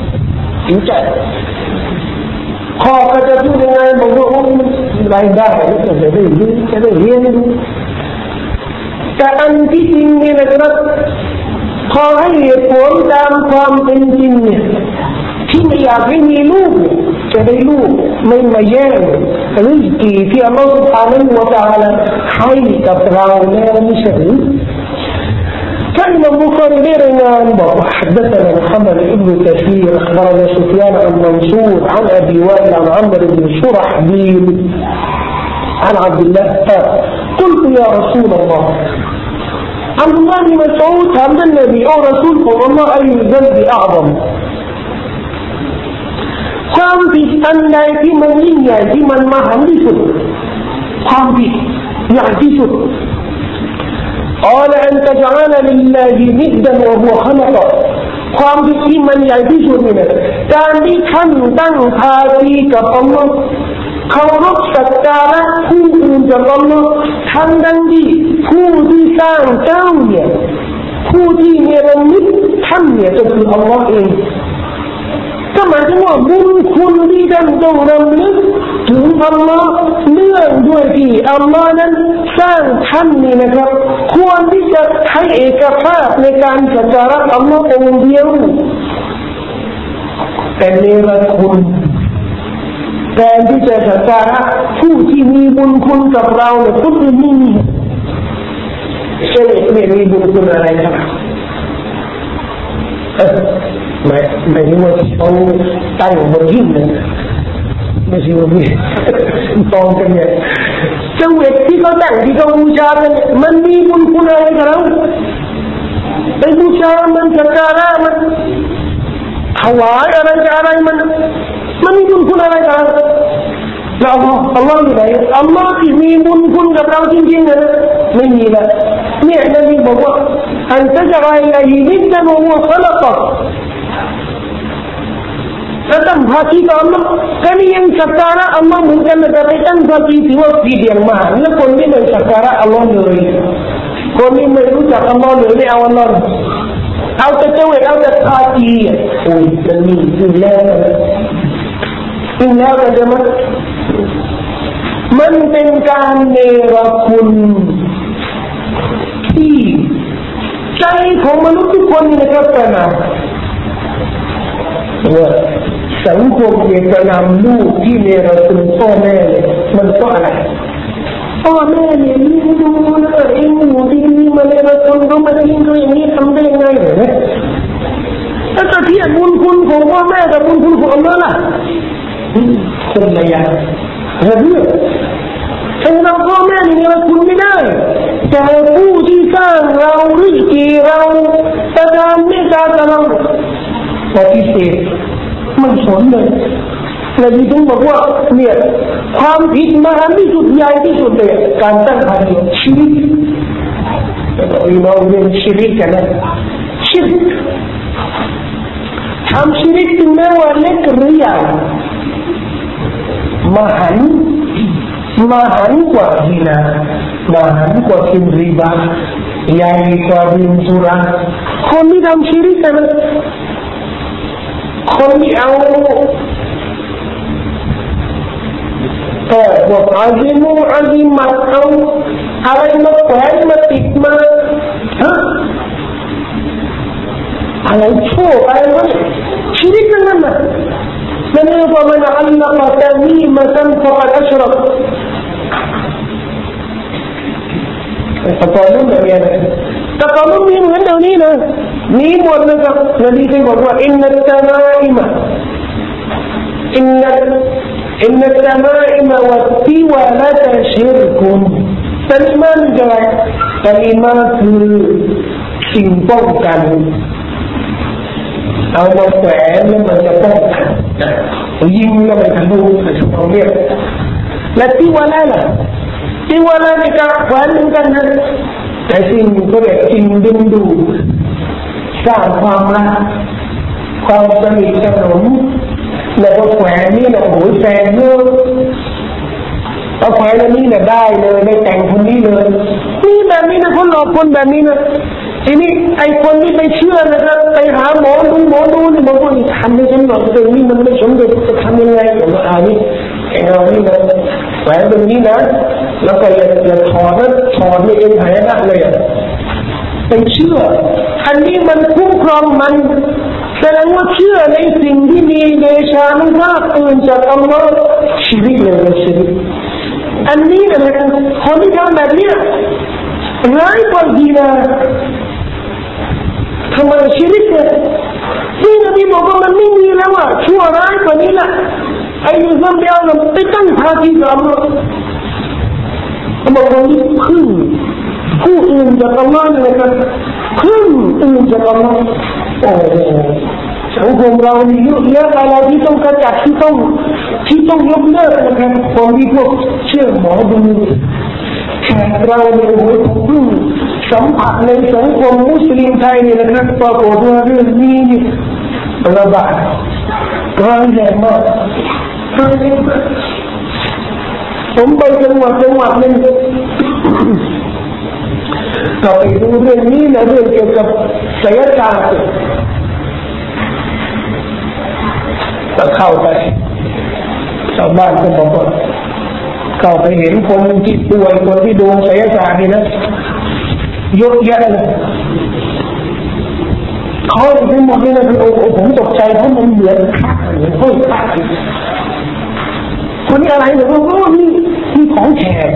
พอก็จะพูดยังไงบอกว่าโอ้มันรายได้จะได้เรียนรู้แต่อันที่จริงนี่นะครับพอให้เหตุผลตามความเป็นจริงเนี่ยที่ไม่อยากให้มีลูกจะได้ลูกไม่มาแย่งริสกีที่อัลลอฮฺ سبحانه และ تعالى ให้กับเราแล้วไม่ใช่หรือكان البخاري رجال حدثنا محمد بن كثير أخبرنا سفيان عن منصور عن أبي وائل عن عمرو بن شرحبيل عن عبد الله قال قلت يا رسول الله عبد الله بن مسعود هذا النبي أو رسول الله أي الذنب أعظم ความผิดอันใดที่มันยิ่งใหญ่ที่มันมหันต์ที่สุดความผิดใหญ่ที่สุดقال أن تجعل لله ندا وهو خلقه ความผิดที่มันใหญ่ที่สุดนี่การที่ท่านตั้งภาคีกับอัลลอฮ์เคารพสักการะผู้อื่นจากอัลลอฮ์ทั้งที่ผู้ที่สร้างเจ้าเนี่ยผู้ที่เนรมิตท่านเนี่ยก็คืออัลลอฮ์เองก็หมายถึงว่าบุญคุณที่ท่านต้องรำลึกถึงอัลลอฮ์เนื่องด้วยที่อัลลอฮ์นั้นสร้างท่านนี่นะครับควรที่จะให้เอกภาพในการสักการะอัลลอฮ์องค์เดียวแต่เนรคุณแทนที่จะสักการะผู้ที่มีบุญคุณกับเราเนี่ยผู้ที่มีไม่มีบุญคุณอะไรครับไม่รู้ว่าเขาตั้งบนหิ้งเลยไม่ใช่ว่ามีตองกันเนี่ยเจ้าเวทที่เขาตั้งที่เขาบูชากันมันมีบุญคุณอะไรกับเราไปบูชามันสักการะมันถวายอะไรกับอะไรมันมีบุญคุณอะไรกับเราแล้วอัลลอฮ์อยู่ไหนอัลลอฮ์ที่มีบุญคุณกับเราจริงๆนะไม่มีละเนี่ยนบีบอกว่าอันตะจารอิลัยฮินิดะวะฮุวะคอลักะถ้าตั้งภาคีกับอัลลอฮ์ก็นี่ยังสักการะอัลลอฮ์เหมือนกันแต่ไปตั้งภาคีถือว่าผิดอย่างมากแล้วคนที่ไม่สักการะอัลลอฮ์เลยคนที่ไม่รู้จักอัลลอฮ์เลยไม่เอาอัลลอฮ์เอาแต่เจ้าเอาแต่ภาคีโอ้ยมันมีสิ่งแล้วกันจะมันเป็นการเนรคุณที่ใจของมนุษย์ทุกคนนะครับแต่นะว่าสังคมเอกนามลูกที่เนรคุณพ่อแม่เนี่ยมันก็อะไรพ่อแม่เนี่ยนี่ดูนะเองอยู่ที่นี่มาเนรคุณก็มาเองก็อย่างนี้ทำได้ยังไงเนี่ยแล้วจะเทียบบุญคุณของพ่อแม่กับบุญคุณของอัลลอฮ์ล่ะคนละอย่างระเบียบเราพ่อแม่นี่เราคุณไม่ได้แต่ผู้ที่สร้างเราริสกีเราประทานเมตตากับเราปฏิเสธมันสนเลยและที่ผมบอกว่าเนี่ยความผิดมหันต์ที่สุดใหญ่ที่สุดเลยการตั้งภาคีชีวิตเราเรียนชีวิตกันนะชีวิตทำชีวิตถึงแม้ว่าเล็กหรือใหญ่มหันต์กว่าฮินามหันต์กว่ากินริบาใหญ่กว่าดื่มสุราคนที่ทำชีริกกันคนที่เอาพวกอาจิมัดเอาอะไรมาแขวนมาติดมาอะไรชั่วอะไรวะชีริกกันนั่นนะمن علق تميمة فقد أشرك تقالون من هنا ميم ورنك الذي يقول إن التمائم والتولة شرك فالإيمان جاء فالإيمانสิ่งป้องกันเอามาแฝงแล้วมันจะป้องกันยิงแล้วมันทะลุเขาเรียกและที่ว่าอะไรล่ะที่ว่าอะไรในการแขวนเหมือนกันนะแต่สิ่งก็เรียกสิ่งดึงดูดสร้างความรักความสนิทสนมแล้วก็แขวนนี่นะโอ้ยแฟนเยอะเอาแขวนอันนี้เนี่ยได้เลยได้แต่งคนนี้เลยนี่แบบนี้นะคนหลอกคนแบบนี้นะทีนี้ไอ้คนที่ไปเชื่อนะครับไปหาหมอดูนี่บางคนทำให้ฉันหลอกเรื่องนี้มันไม่สมดุลจะทำยังไงผมว่านี่ไอ้เรานี่นะแหวนตรงนี้นะแล้วก็อย่าถอดนะถอดไม่เองหายได้เลยไปเชื่ออันนี้มันคุ้มครองมันแสดงว่าเชื่อในสิ่งที่มีเดชานุภาพอื่นจากอัลลอฮ์ชีวิตเลยชีวิตอันนี้นะครับคนที่ทำแบบนี้ร้ายกว่าดีนะทำไมชีวิตเนี่ยที่นบีบอกว่ามันไม่มีแล้วอ่ะชั่วร้ายกว่านี้ละไอ้ยุซัมเบียลไปตั้งภาคีกับอัลลอฮ์บอกว่านี่พึ่งผู้อื่นจากอัลลอฮ์นะครับพึ่งอื่นจากอัลลอฮ์โอ้สังคมเรานี่เยอะแยะอะไรที่ต้องกระจัดที่ต้องยกเลิกนะครับคนที่พวกเชื่อหมอดูแขกเราเนี่ยโอ้ยผมสัมผัสในสังคมมุสลิมไทยนี่นะครับปรากฏว่าเรื่องนี้นี่ระบาดร้ายแรงมากผมไปจังหวัดนึงก็ไปดูเรื่องนี้นะเรื่องเกี่ยวกับไสยศาสตร์ก็เข้าไปชาวบ้านก็บอกว่าเข้าไปเห็นคนที่ป่วยคนที่ดูไสยศาสตร์นี่นะเยอะแยะเลยเขาไปหมดเลยนะผมตกใจเพราะมันเหมือนห้อยตาคนนี้อะไรเนี่ยว่านี่ของแขก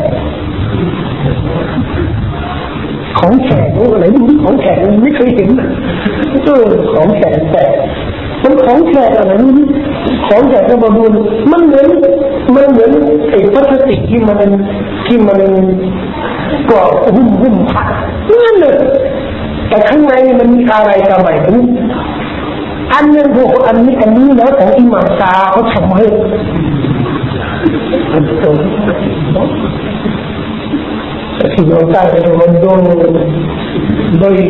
อะไรดูที่ของแขกไม่เคยเห็นของแขกแต่มันของแขกอะไรนี่ของแขกก็มาดูมันเหมือนไอ้พลาสติกที่มันกรอบหุ้มผักนั่นเลยแต่ข้างในมันมีอะไรกันไหมอันนี้พวกอันนี้นะของอิหม่ามซาเขาทำให้ที่เราใช้เป็นวันโดย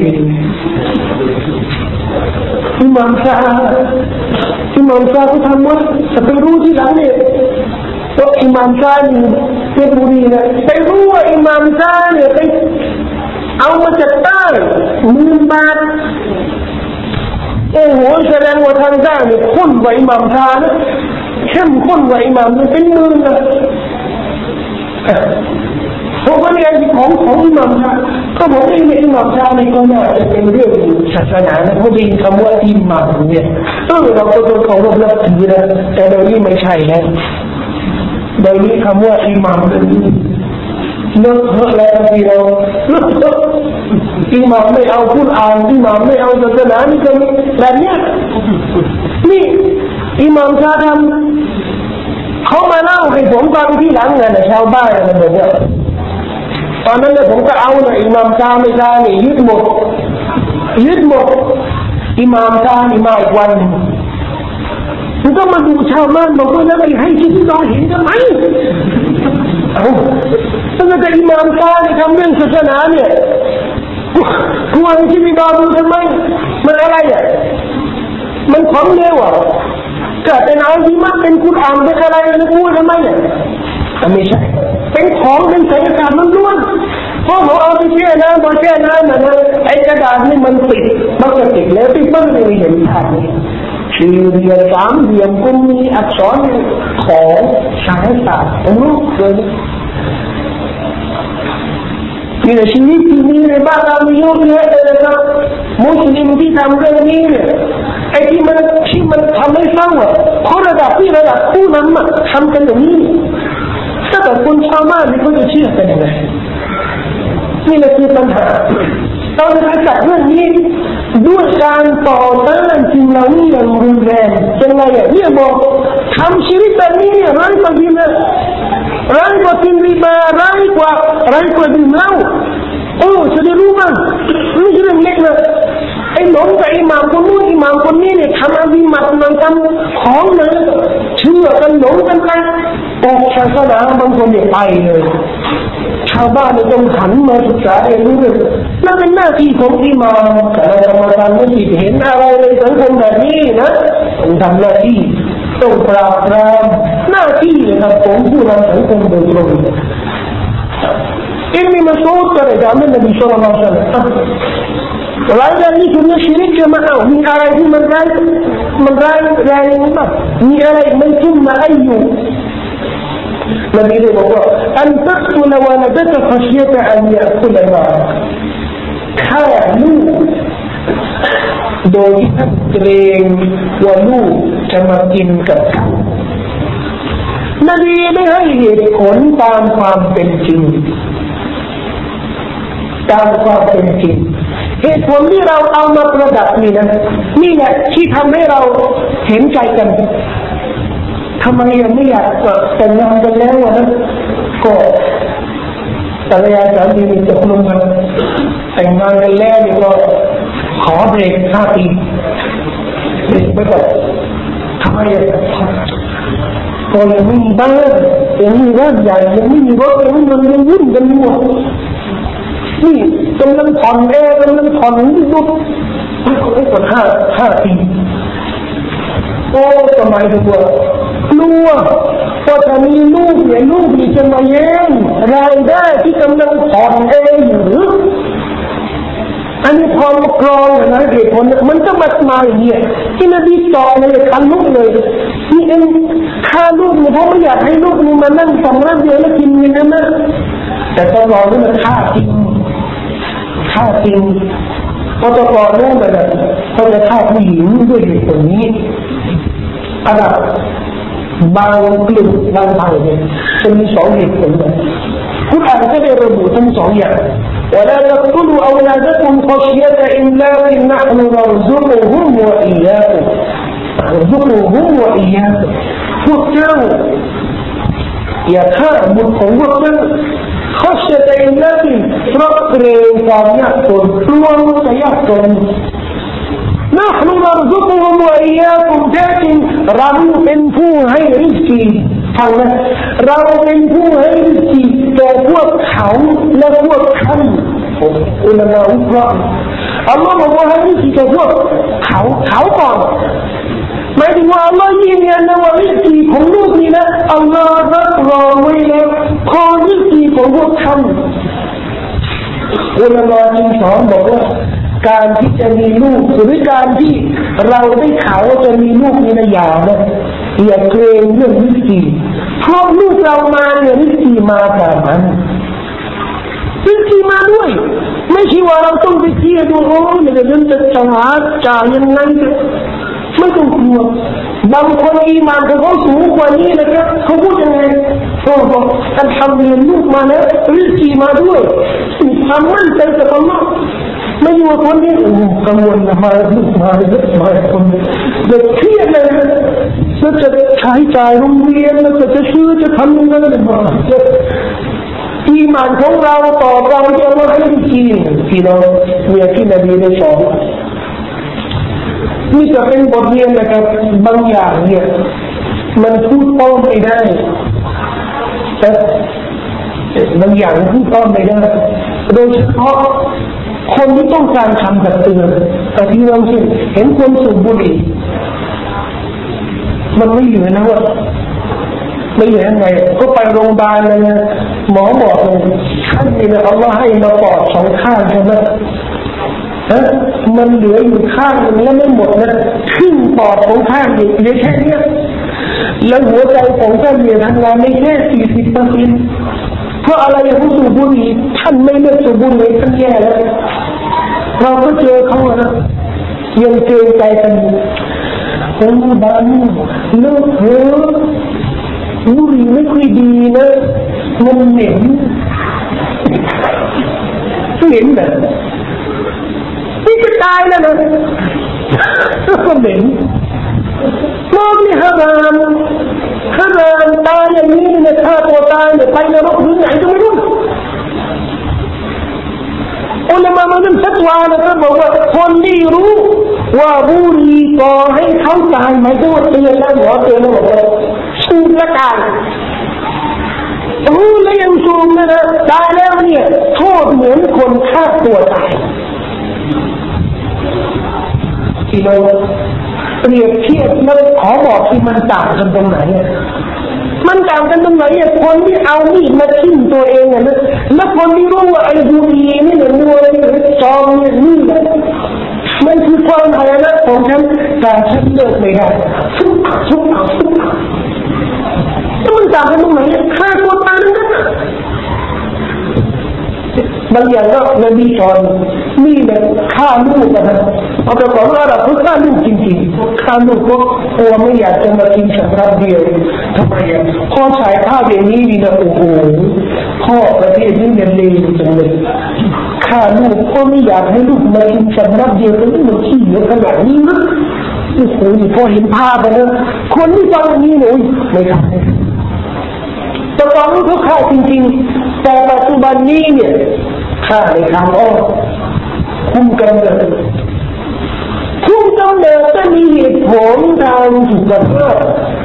อิหม่ามซาเขาทำว่าจะไปรู้ที่หลังเนี่ยว่าอิหม่ามซานี่เป็นบุรีนะไปรู้ว่าอิหม่ามซาเนี่ยไปเอามาจากใต้10,000 บาทโอ้โหแสดงว่าทางใต้เนี่ยข้นกว่าอิหม่ามซานะเข้มข้นกว่าอิหม่ามเป็นหมื่นนะเพราะว่าเนี่ยของอิหม่ามซาก็บอกว่าอิหม่ามซาในก็น่าจะเป็นเรื่องศาสนานะเพราะได้ยินคำว่าอิหม่ามเนี่ยเราก็ต้องเคารพนับถือนะแต่เดี๋ยวนี้ไม่ใช่แล้วเดี๋ยวนี้คำว่าอิหม่ามเป็นเลิกเถอะแล้วที่เราอิหม่ามไม่เอากุรอานอิหม่ามไม่เอาศาสนานี่ก็แบบเนี้ยนี่อิหม่ามซาทำเขามาเล่าให้ผมฟังที่หลังนะชาวบ้านนะบอกว่าตอนนั้นเนี่ยผมก็เอานะอิหม่ามซาไม่ซานี่ยึดหมดอิหม่ามซานี่มาอีกวันมันก็มาดูชาวบ้านบอกว่าแล้วไปให้ที่เราเห็นทำไมตั้งแต่อิหม่ามซาเนี่ยทำเรื่องศาสนาเนี่ยกลัวที่มีดอดูทำไมมันอะไรอ่ะมันของเลวอ่ะเกิดเป็นอัลกิมัตเป็นกุรอานเป็นอะไรแล้วพูดทำไมอ่ะไม่ใช่เป็นของเป็นไสยศาสตร์ล้วนเพราะเขาเอาไปแช่น้ำนะไอ้กระดาษนี่มันปิดมันจะติดแล้วปิดมันไม่เห็นภาพนี่สี่เหลี่ยมสามเหลี่ยมก็มีอักษรของไสยศาสตร์ผมรู้เลยนี่แหละชีวิตที่มีในบ้านเรามีเยอะแยะเลยนะครับมุสลิมที่ทำเรื่องนี้เนี่ยไอ้ที่มันทำให้เศร้าอ่ะเพราะระดับผู้นำอ่ะทำกันอย่างนี้ถ้าแต่คนชาวบ้านนี่เขาจะเชื่อกันยังไงนี่แหละคือปัญหาเราจะจัดเรื่องนี้ด้วยการต่อต้านสิ่งเหล่านี้อย่างรุนแรงยังไงอ่ะเนี่ยบอกทำชีวิตแบบนี้เนี่ยร้ายกว่าที่นะร้ายกว่ากินริบาร้ายกว่าดื่มเหล้าจะได้รู้มั้งไม่ใช่เรื่องเล็กนะไอ้หลงกับอิหม่ามคนนู้นอิหม่ามคนนี้เนี่ยทำอาบีมัดมันทำของนะเชื่อกันหลงกันไปออกศาสนาบางคนเนี่ยไปเลยชาวบ้านเนี่ยต้องหันมาศึกษาเองรู้เลยนั่นเป็นหน้าที่ของอิหม่ามแต่เราจะมาทำไม่ผิดเห็นอะไรในสังคมแบบนี้นะต้องทำหน้าที่ต้องปราบปรามหน้าที่นะครับของผู้นำสังคมโดยตรงإني مسعود كرجع من النبي صلى الله عليه وسلم وعلى ذلك من الشرك معه من أراد من رأي من أراد من ثم أي نبي الله أن تقتل ولدك خشية أن يأكل معك كانواโดยท่านเกรงว่าลูกจะมากินกับเขานบีได้ให้เหตุผลตามความเป็นจริงตามความเป็นจริงเหตุผลที่เราเอามาประดับนี่นะนี่แหละที่ทำให้เราเห็นใจกันทำไมยังไม่อยากแต่งงานกันแล้วนะก็ภรรยาสามีตกลงกันแต่งงานกันแล้วนี่ก็ขอเบรก5 ปีเบรกไปก่อนทำไมก็ยังไม่มีบ้านยังไม่มีบ้านใหญ่ยังไม่มีรถยังไม่มีเงินวุ่นกันหมดนี่กำลังผ่อนกำลังผ่อนดุไม่กด5 ปีโอ้ทำไมถึงว่ากลัวว่าถ้ามีลูกเนี่ยลูกจะมาแย่งรายได้ที่กำลังผ่อนอยู่หรืออันนี้พอมากรองนะเหตุผลมันก็มาอย่างนี้ที่นบีสอนเลยคันลูกเลยนี่เองฆ่าลูกเนี่ยเพราะไม่อยากให้ลูกนี่มานั่งสำรับเดียวแล้วกินอย่างนั้นนะแต่ตอนนี้มันฆ่าจริงพอตอนแรกมันเขาจะฆ่าผู้หญิงด้วยเหตุผลนี้อะไรบางกลุ่มบางทางเนี่ยจะมี2 เหตุผลนะคุณอาจจะได้ระบุทั้ง2 อย่างولا تقتلوا أولادكم خشية إملاق نحن نرزقهم وإياكمพวกเจ้าอย่าฆ่าบุตรของพวกเจ้าخشية إملاقเพราะเกรงความยากจนกลัวจะยากจนنحن نرزقهم وإياكم แท้จริงเราเป็นผู้ให้ริสกีฟังนะเราเป็นผู้ให้ริสกีแก่พวกเขาและพวกท่านอุลามะวิเคราะห์อัลลอฮ์บอกว่าให้ริสกีแก่พวกเขาก่อนหมายถึงว่าอัลลอฮ์ยืนยันนะว่าริสกีของลูกนี่นะอัลลอฮ์รับรองไว้แล้วพอริสกีของพวกท่านอุลามะจึงสอนบอกว่าการที่จะมีลูกหรือการที่เราได้ข่าวว่าจะมีลูกนี่นะอย่าเกรงเรื่องริสกีเพราะลูกเรามาเนี่ยริสกีมาแบบนั้นริสกีมาด้วยไม่ใช่ว่าเราต้องไปเที่ยวดูโอ้ยเดี๋ยวจะจ่ายยังไงไม่ต้องกลัวบางคนอีหม่านเขาสูงกว่านี้นะครับเขาพูดยังไงเขาบอกอัลฮัมดุลิลลาห์ลูกมาแล้วริสกีมาด้วยความมั่นใจจากอัลลอฮ์ไม่อยู่คนนี้กังวลมาลูกมาคนนี้เด็กเครียดเลยจะใช้จ่ายโรงเรียนแล้วจะซื้อจะทำยังไงมาอีหม่านของเราต่อเราจะว่าให้กินพี่น้องเนี่ยที่นบีได้สอนนี่จะเป็นบทเรียนนะครับบางอย่างเนี่ยมันพูดต้อไม่ได้แต่บางอย่างพูดต้อไม่ได้โดยเฉพาะคนที่ต้องการคำตักเตือนแต่ที่เราเห็นคนสูบบุหรี่มันไม่เหลือนะว่าไม่เหลือยังไงก็ไปโรงพยาบาลเลยนะหมอบอกเลยท่านนี่นะอัลลอฮ์ให้มาปอด2 ข้างใช่ไหมมันเหลืออยู่ข้างนึงแล้วไม่หมดนะครึ่งปอดของข้างเหลือแค่นี้แล้วหัวใจของท่านเนี่ยทำงานไม่แค่40%เพราะอะไรผู้สูบบุหรี่ท่านไม่เลิกสูบบุหรี่ท่านแย่แล้วเราก็เจอเขานะยังเจอใจกันคนบ้านเลิกเถอะบุหรี่ไม่ค่อยดีนะมันเหม็นแบบนี่จะตายแล้วนะก็เหม็นมองนี่ฮารามตายอย่างนี้เนี่ยฆ่าตัวตายเนี่ยไปนรกหรือไหนก็ไม่รู้อุลามะมันฟัตวานะครับบอกว่าคนที่รู้ว่าบุหรี่ก่อให้เขาตายไม่ต้องเตือนแล้วหมอเตือนแล้วบอกว่าสูบละกันรู้แล้วยังสูบนะตายแล้วเนี่ยโทษเหมือนคนฆ่าตัวตายที่เราเปรียบเทียบแล้วขอบอกที่มันต่างกันตรงไหนมันต่างกันตรงไหนคนที่เอามีดมาทิ่มตัวเองนะแล้วคนที่รู้ว่าไอ้บุหรี่นี่เนี่ยมัวนี่จอมเนี่ยนี่มันคือความหายนะของฉันแต่ฉันเลิกไม่ได้ทุกมันต่างกันตรงไหนฆ่าตัวตายนั่นน่ะบางอย่างก็นบีสอนนี่แหละฆ่าลูกนะเอาแต่ก่อนว่าเราฆ่าลูกจริงๆฆ่าลูกก็กลัวไม่อยากจะมากินสำรับเดียวทำไมพ่อชายฆ่าอย่างนี้ดีนะโอ้โหพ่อประเทศนี้เนี่ยเลวจังเลยฆ่าลูกก็ไม่อยากให้ลูกมากินสำรับเดียวแล้วมันขี้เยอะขนาดนี้นะโอ้โหพอเห็นภาพไปแล้วคนที่ฟังนี้หนูไม่ทำแต่ตอนนี้เขาฆ่าจริงๆแต่ปัจจุบันนี้เนี่ยฆ่าในทางอ้อมคุมกำเนิดก็มีเหตุผลทางสุขภาพ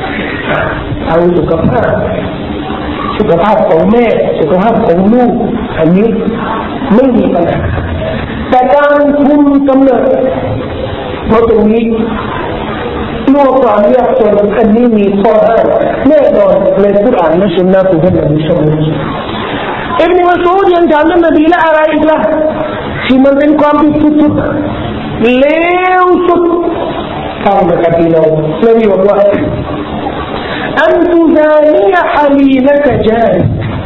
ของแม่สุขภาพของลูกอันนี้ไม่มีปัญหาแต่การคุมกำเนิดเพราะตรงนี้โลกความยากจนอันนี้มีข้อห้ามแน่นอนในกุรอานและสุนนะของท่านนบีศ็อลลัลลอฮุอะลัยฮิวะซัลลัมอิบนุมัสอูดยังถามท่านนบีละอะไรอีกล่ะที่มันเป็นความผิดสุดๆเลวสุดฟังนะครับพี่น้องนบีบอกว่าอันตุซานียะฮะลีละกะจา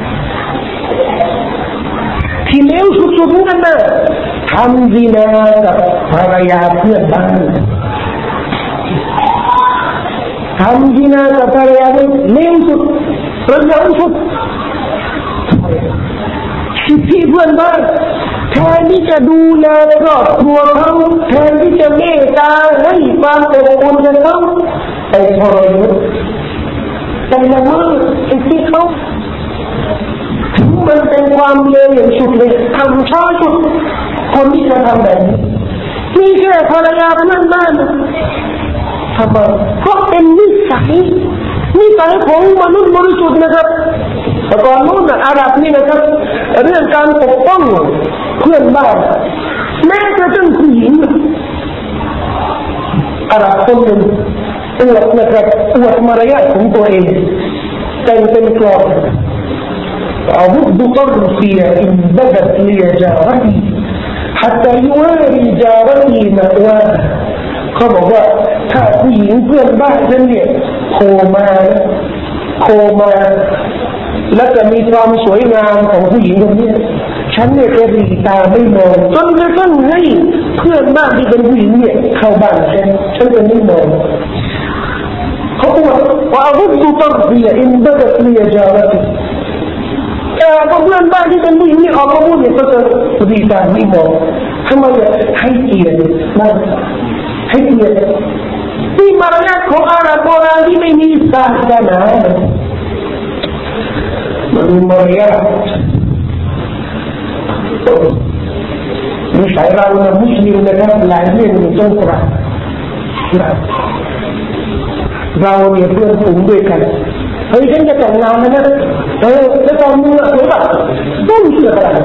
ที่เลวสุดๆนั่นน่ะทำซินากับภรรยาเพื่อนบ้านทำซินากับภรรยาเลวสุดประเสริฐสุดที่เพื่อนบ้านแทนที่จะดูแลครอบครัวเขาแทนที่จะเมตตาให้ความอบอุ่นกับเขาไปทรยศไปละเมิดไอ้ที่เขาถึงมันเป็นความเลวอย่างสุดเลยทำช้าสุดคนที่จะทำแบบนี้นี่แค่ภรรยาเพื่อนบ้านทำไมเพราะเป็นนิสัยของมนุษย์บริสุทธิ์นะครับแต่ก่อนนู้นอาหรับนี่นะครับเรื่องการปกป้องเพื่อนบ้านแม้กระทั่งผู้หญิงอาหรับคนหนึ่งอวดนะครับอวดมารยาทของตัวเองแต่งเป็นกลอนأغض طرفي إن بدت لي جارتي حتى يواري جارتي مأواهاเขาบอกว่าถ้าผู้หญิงเพื่อนบ้านฉันเนี่ยโผล่มาแล้วจะมีความสวยงามของผู้หญิงคนนี้ฉันเนี่ยจะดีตาไม่มองจนกระทั่งให้เพื่อนบ้านที่เป็นผู้หญิงเนี่ยเข้าบ้านฉันจะไม่มองเขาบอกว่าอาวุธตุตักเบียอินบัดเลียจาระติพอเพื่อนบ้านที่เป็นผู้หญิงนี่ออกมาพูดเนี่ยก็จะดีตาไม่มองทำไมให้เกียรตินะให้เกียรติที่มารยาทของอาหรับโบราณที่ไม่มีศาสนามันมารยาทนิสัยเราเนี่ยมุสลิมนะครับหลายเรื่องต้องปรับเราเนี่ยเพื่อนฝูงด้วยกันเฮ้ยฉันจะแต่งงานแล้วนะแล้วตอนมึงอะสวยแบบต้องเชื่ออะไร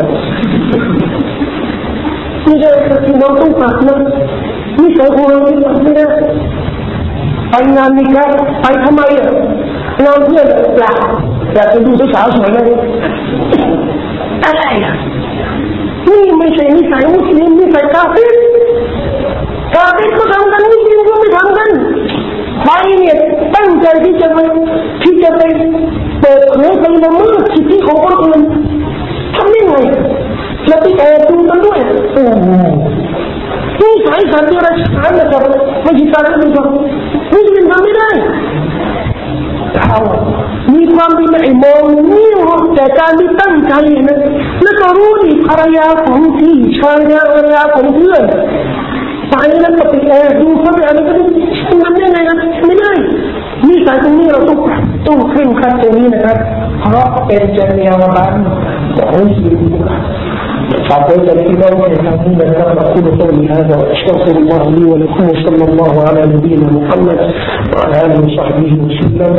นี่จะน้องต้องปรับนะนี่สายของเราที่ไม่ได้ไปงานนี่ครับไปทำไมอ่ะงานเพื่อนเปล่าอยากจะดูสาวสวยเลยอะไรอ่ะนี่ไม่ใช่นิสัยมุสลิมนิสัยกาเฟรก็ทำกันมุสลิมก็ไม่ทำกันไปเนี่ยตั้งใจที่จะไปเปิดเผยไปละเมิดสิทธิของคนอื่นทำได้ไงแล้วไปแอบดูกันด้วยโอ้โหนี่สายสันติราชการนะครับไม่ใช่การเป็นคนนี่เป็นทำไม่ได้เรามีความเป็นไอ้มองนี่แต่การที่ตั้งใจนะแล้วก็รู้ดิภรรยาของพี่ชายนะภรรยาของเพื่อนไปแล้วก็ไปแอบดูเขาไปอะไรก็ทำได้ไงนะไม่ได้นี่สายตรงนี้เราต้องเคร่งครัดตรงนี้นะครับเพราะเป็นจรรยาบรรณของชีวิตفقلت الإمام الحكيم لنا أقول قولي هذا وأستغفر الله لي ولكم وصلى الله على نبينا محمد وعلى آله وصحبه وسلم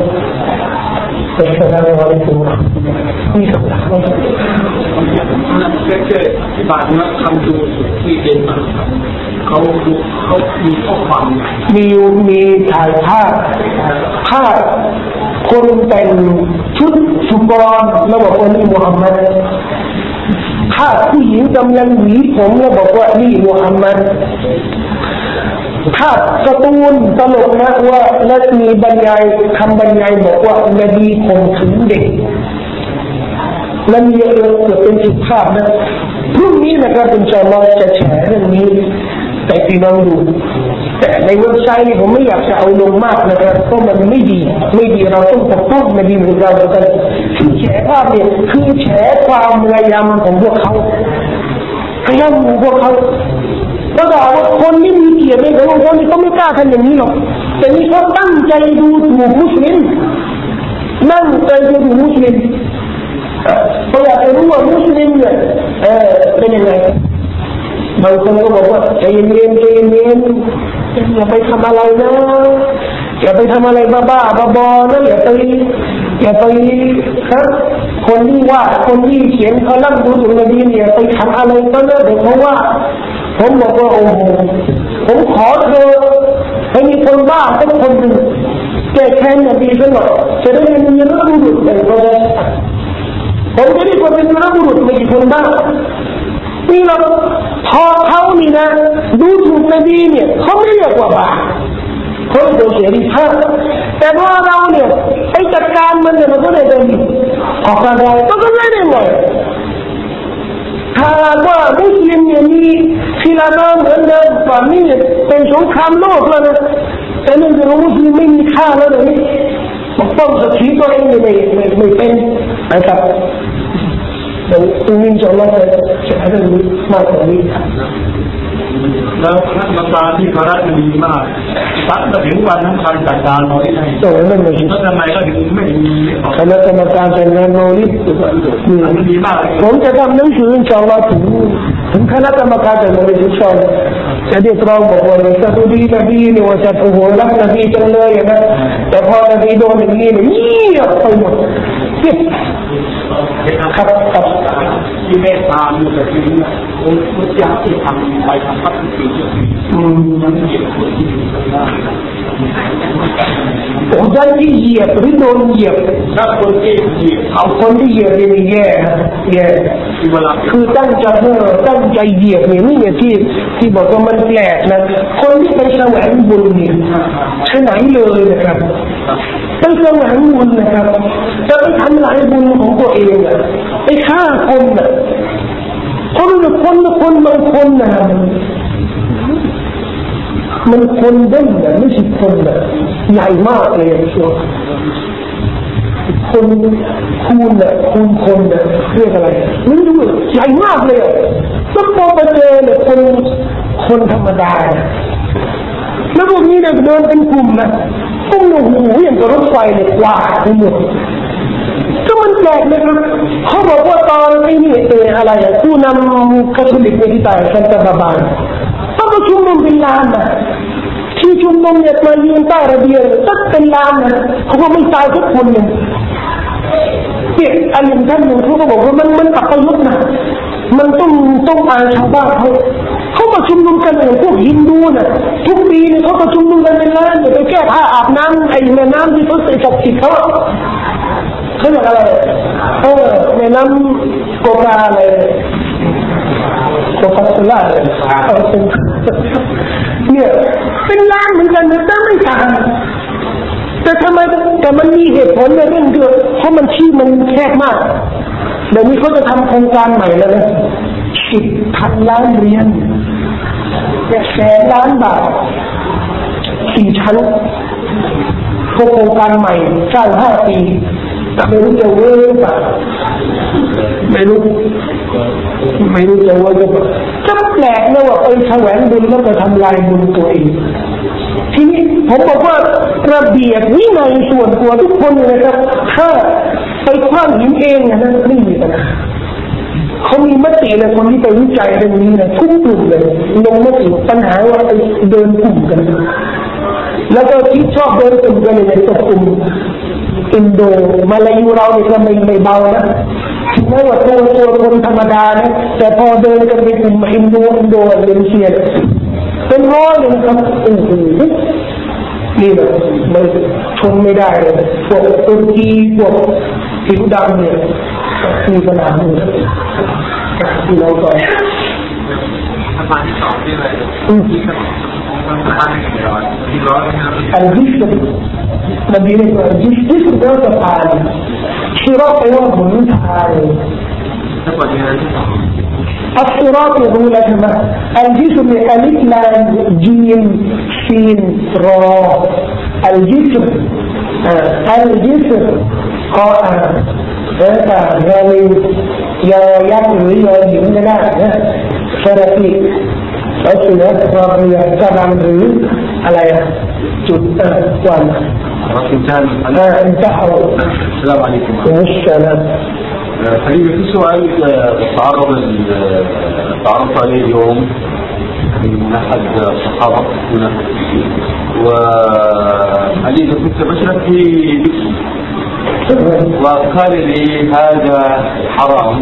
والسلام عليكم ورحمة الله وبركاته บาทนะทำดูที่เด่นเขามีข้อความมีถ่ายภาพคนแต่งชุดชุกรแล้วบอกว่านี่มุฮัมมัดภาพผู้หญิงกำลังหวีผมแล้วบอกว่านี่มุฮัมมัดภาพการ์ตูนตลกนะว่าและมีบรรยายคำบรรยายบอกว่านบีข่มขืนเด็กและมีเรื่องเกิดเป็นสิบภาพนะพรุ่งนี้นะครับอินชาอัลลอฮ์จะแชร์เรื่องนี้แต่พี่น้องดูแต่ในเว็บไซต์นี่ผมไม่อยากจะเอาลงมากนะครับเพราะมันไม่ดีเราต้องปกป้องนบีของเราเหมือนกันคือแฉภาพเนี่ยคือแฉความพยายามของพวกเขาพยายามของพวกเขาแล้วก็ว่าคนที่มีเกียรติในสังคมนี่เขาไม่กล้าทำอย่างนี้หรอกแต่นี่เขาตั้งใจดูถูกมุสลิมนั่งใจดูถูกมุสลิมเขาอยากจะรู้ว่ามุสลิมเนี่ยเป็นยังไงบางคนก็บอกว่าใจเย็นอย่าไปทำอะไรนะอย่าไปทำอะไรบ้าๆบอๆนะอย่าไปครับคนที่เขียนคอลัมน์ดูถูกนบีเนี่ยไปทำอะไรก็นะเดี๋ยวเขาว่าผมบอกว่าโอ้โหผมขอเธอให้มีคนบ้าสักคนหนึ่งแก้แค้นนบีซะหน่อยจะได้มีนักบุรุษอย่างเขาได้ผมจะได้เป็นนักบุรุษไม่กี่คนบ้านี่เราพอเขานี่นะดูถูกนบีเนี่ยเขาไม่เรียกว่าบาปเขาเรียกว่าเสรีภาพแต่พอเราเนี่ยไปจัดการมันเนี่ยมันก็ได้ดีออกมาได้ก็ไม่ได้เลยถ้าว่ามุสลิมเนี่ยมีศิลานาเหมือนเดิมตอนนี้เป็นสงครามโลกแล้วนะแต่เนื่องจากมุสลิมไม่มีค่าแล้วเลยปกป้องศักดิ์ศรีตัวเองไม่เป็นนะครับตรงนี้จะเล่าจะให้เรื่องนี้มากกว่านี้แล้วคณะกรรมการที่พระราชดีมากตั้งแต่ถึงวันนั้นการจัดการน้อยได้โอ้นั่นเลยแล้วทำไมก็ถึงไม่มีคณะกรรมการจัดงานโนริดีมากผมจะทำหนังสือจองเราถึงคณะกรรมการจัดงานทุกช่องจะเรียกร้องบอกว่าจะดูดีนบีเนี่ยว่าจะโอ้โหรักนบีจังเลยนะแต่พอนบีโดนอย่างนี้เนี่ยเงียบไปหมดครับที่เมตตาอยู่แต่ที่นี่ผมอยากที่ทำไปทำพัฒนาปีมันเกี่ยวกับที่ผมจะที่เหยียบหรือโดนเหยียบถ้าคนที่เหยียบเอาคนที่เหยียบนี่แย่คือตั้งใจเหยียบนี่เนี่ยที่บอกว่ามันแปลกนะคนที่ไปแสวงบุญเนี่ยใช่ไหนเลยนะครับไปแสวงบุญนะครับจะไปทำลายบุญของตัวเองอ่ะไปฆ่าคนอ่ะคนบางคนนะมันคนเด่นนะไม่ใช่คนนะใหญ่มากเลยชัวร์คนคูณนะคนนะเรียกอะไรไม่รู้ใหญ่มากเลยแล้วพอไปเจอเนี่ยคนธรรมดาแล้วพวกนี้เนี่ยเดินเป็นกลุ่มนะต้องหนูหูอย่างกับรถไฟเนี่ยกวาดไปหมดก็มันแปลกนะครับเขาบอกว่าตอนไอ้นี่อะไรผู้นำคาทอลิกในที่ตายซันตาบาบานต้องมาชุมนุมเป็นล้านนะที่ชุมนุมเนี่ยมายืนใต้ระเบียงสักเป็นล้านนะเขาก็ไม่ตายสักคนหนึ่งเนี่ยอันหนึ่งท่านหนึ่งเขาก็บอกว่ามันอัปยศนะมันต้องอายชาวบ้านเขามาชุมนุมกันอย่างพวกฮินดูน่ะทุกปีเนี่ยเขามาชุมนุมกันเป็นล้านเนี่ยไปแก้ผ้าอาบน้ำไอ้แม่น้ำที่เขาใส่ศักดิ์สิทธิ์เขาเรียกอะไรแม่น้ำโกกาอะไรโกกาสลาเนี่ยเป็นล้านเหมือนกันแต่ไม่ทานแต่ทำไมแต่มันมีเหตุผลในเรื่องเดียวเพราะมันที่มันแคบมากเดี๋ยวนี้เขาจะทำโครงการใหม่แล้วนะ10,000 ล้านเหรียญ100,000 ล้านบาท4 ชั้นโครงการใหม่สร้าง5 ปีแต่ไม่รู้จะเวิร์กป่ะไม่รู้จะเวิร์กป่ะจะแปลกนะว่าแสวงบุญแล้วก็ทำลายบุญตัวเองทีนี้ผมบอกว่าระเบียบวินัยส่วนตัวทุกคนเลยครับถ้าไปคว้างหินเองนะไม่มีปัญหาเขามีมติเลยคนที่ไปวิจัยเรื่องนี้นะทุกกลุ่มเลยลงมติปัญหาว่าไปเดินกลุ่มกันแล้วก็ที่ชอบเดินกลุ่มกันในตกกลุ่มอินโดมาลายูเราเนี่ยก็ไม่เบานะถึงแม้นะว่าตัวคนธรรมดานะแต่พอเดินกันไปกลุ่มอินโดเอเชียเป็นร้อยเลยนะครับโอ้โหนี่แบบมันทนไม่ได้เลยพวกตุรกีพวกผิวดำเนี่ยมีปัญหาเลยที่เราต่อสะพานที่สองที่อะไรที่สะพานที่ร้อน الجسر مدينة الجسر ده سبحان شراط يوم منتهى الصراط يقول لك ما الجسر ألف لام جيم سين را الجسر الجسر قاء غالي يا يقول يا جميلنا فرقي أصلا رابيا كلام ري على جد وان انتهوا السلام عليكم السلام حبيبي في سؤال تعرضت عليه اليوم من أحد الصحابة هنا وعلي إذا كنت بشرك في وقال لي هذا حرام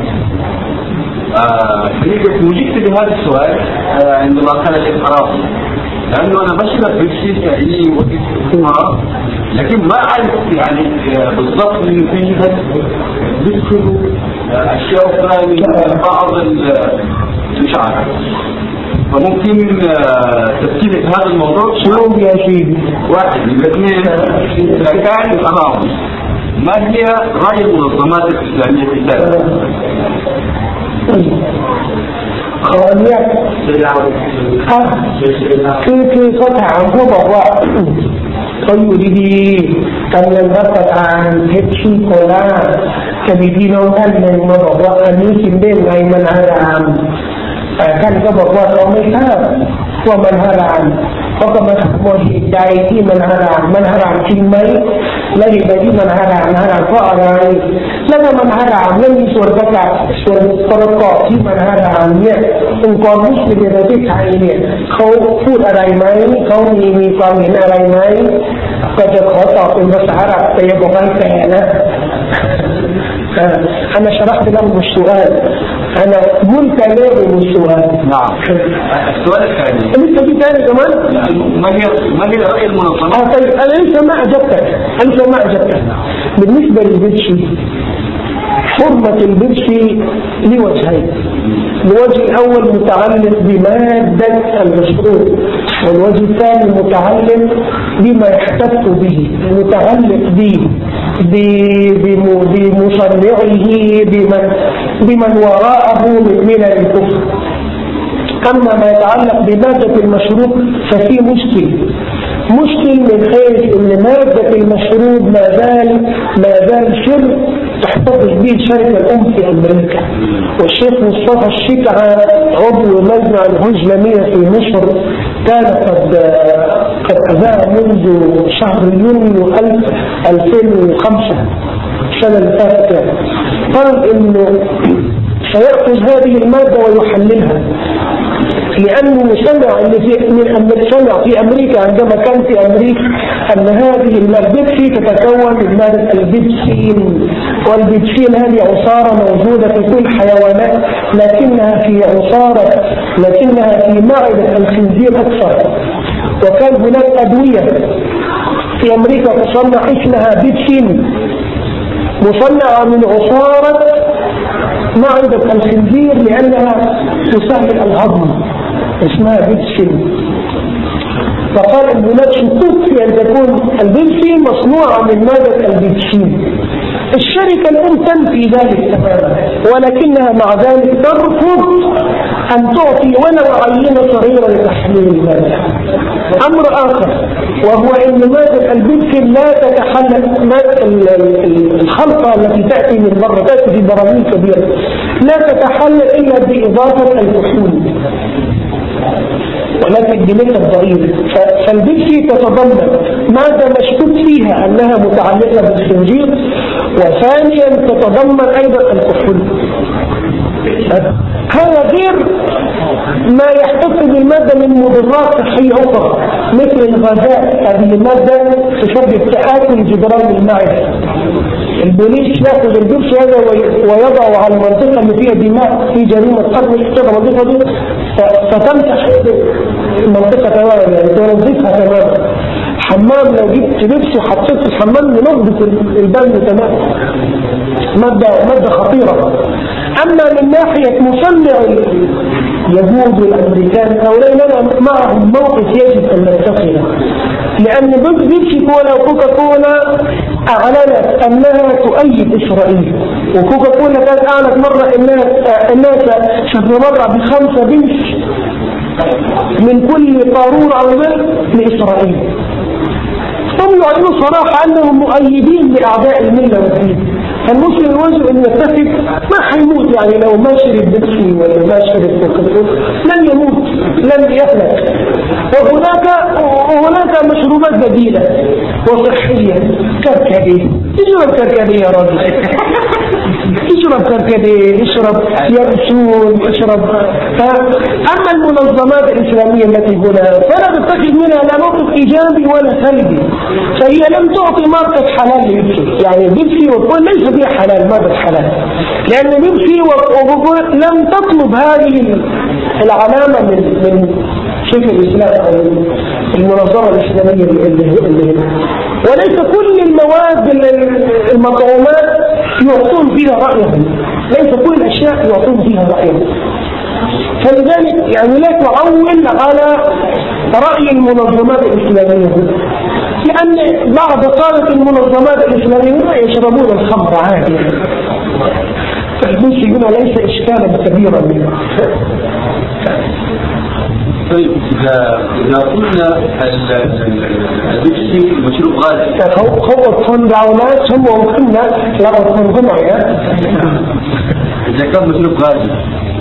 وجدت بهذا السؤال عندما قال لي حرام لأنه أنا بشرك بشيء سعيد وفي حرام لكن ما أعرف يعني بالضبط من فيه يدخلوا أشياء أخرى من بعض مش عارف فممكن تفكير هذا الموضوع شنو يا سيدي واحد من الاثنين إذا كان حرام ما هي رأي المنظمات الإسلامية في ذلك؟ ขออนุญาตคือเขาถามเขาบอกว่าเขาอยู่ดีๆกำลังรับประทานเพชรชีโคลาจะมีพี่น้องท่านหนึ่งมาบอกว่าอันนี้กินได้ไงมันฮารามแต่ท่านก็บอกว่าเราไม่ทราบว่ามันฮารามเขาก็มาถามว่าเหตุใดที่มันฮารามจริงไหมและเหตุใดที่มันฮารามเพราะอะไรแล้วถ้ามันฮารามแล้วมีส่วนประกอบที่มันฮารามเนี่ยองค์กรมุสลิมในประเทศไทยเนี่ยเขาพูดอะไรไหมเขามีความเห็นอะไรไหมก็จะขอตอบเป็นภาษาอาหรับแต่อย่าบอกให้แต่นะأنا شرحت لهم السؤال أنا قلت لهم السؤال نعم السؤال الثاني لسه في ثاني كمان ما هي رأي المنظمات طيب أنا لسه ما أجبتك بالنسبة للبرشي حرمة البرشي لوجهين الوجه الأول متعلق بمادة المشروب والوجه الثاني متعلق بما يحتف به متعلق بمصنعه بمن وراءه من الكفر أما ما يتعلق بمادة المشروب ففي مشكل من حيث أن مادة المشروب ما زال شر تحتفظ به الشركة الأم في أمريكا والشيخ مصطفى الشكعة عضو مجمع الهجلمية في مصر كان قد أذاع منذ شهر يونيو 2005 السنة اللي فاتت قال إنه سيأخذ هذه المادة ويحللها لأنه سمع في أمريكا عندما كان في أمريكا أن هذه المادة تتكون من مادة البيبسين والبيبسين هذه عصارة موجودة في كل الحيوانات لكنها في معدة الخنزير أكثر وكان هناك أدوية في أمريكا تصنع اسمها بيبسين مصنعة من عصارة معدة الخنزير لأنها تسهل الهضم اسمها بيبسين فقال ان هناك شكوك في ان تكون البيبسين مصنوعة من مادة البيبسين الشركة الأم تنفي ذلك تماما ولكنها مع ذلك ترفض أن تعطي ولو عينة صغيرة لتحليل المادة أمر آخر وهو أن مادة البيبسين لا تتحلل الخلطة التي تأتي من بره تأتي في براميل كبيرة لا تتحلل إلا بإضافة الكحول ولكن بنسبة ضئيلة فالبيبسي تتضمن مادة مشكوك فيها أنها متعلقة بالخنزير وثانيا تتضمن أيضا الكحول هذا غير ما يحتفظ بالمادة من مضرات صحية أخرى مثل الغذاء هذه المادة تسبب تآكل جدران المعدة البوليس ياخذ البرش هذا ويضعه على المنطقة اللي فيها دماء في جريمة قتل كده المنطقة دي فتمسح المنطقة تماما يعني تنظفها تماما. حمام لو جبت بيبسي وحطيت في الحمام ينظف البلد تماما، مادة خطيرة. أما من ناحية مصنع اليهود والأمريكان هؤلاء لنا معهم موقف يجب أن نتخذه، لأن بيبسي كولا وكوكا كولا أعلنت أنها تؤيد إسرائيل، وكوكا كولا كانت أعلنت مرة أنها ستتبرع ب5 بنش من كل قارورة أو لإسرائيل. هم يعلنوا صراحة أنهم مؤيدين لأعداء الملة والدين. فالمسلم يواجه أن يتفق ما حيموت، يعني لو ما شرب بيبسي ولا ما شرب كوكاكولا لن يموت لن يهلك. وهناك مشروبات بديلة وصحية كركديه، اشرب كركديه يا راجل اشرب كركديه، اشرب يرسون، اشرب. أما المنظمات الإسلامية التي هنا فلا تتخذ منها لا موقف إيجابي ولا سلبي، فهي لم تعطي ماركة حلال لبيبسي، يعني بيبسي وكل ليس فيها حلال ماركة حلال، لأن بيبسي وكوكاكولا لم تطلب هذه العلامة من شيخ الإسلام أو المنظمة الإسلامية اللي هنا. وليس كل المواد المطعومات يعطون فيها رأيهم، ليس كل الأشياء يعطون فيها رأيهم. فلذلك يعني لا تعول على رأي المنظمات الإسلامية، لأن بعض قادة المنظمات الإسلامية يشربون الخمر عادي، فالبنسي هنا ليس إشكالا كبيرا منه. طيب إذا قلنا البيبسي مشروب غازي هو تكون دعونات هم وكنا لا تكون جمعية. إذا كان مشروب غازي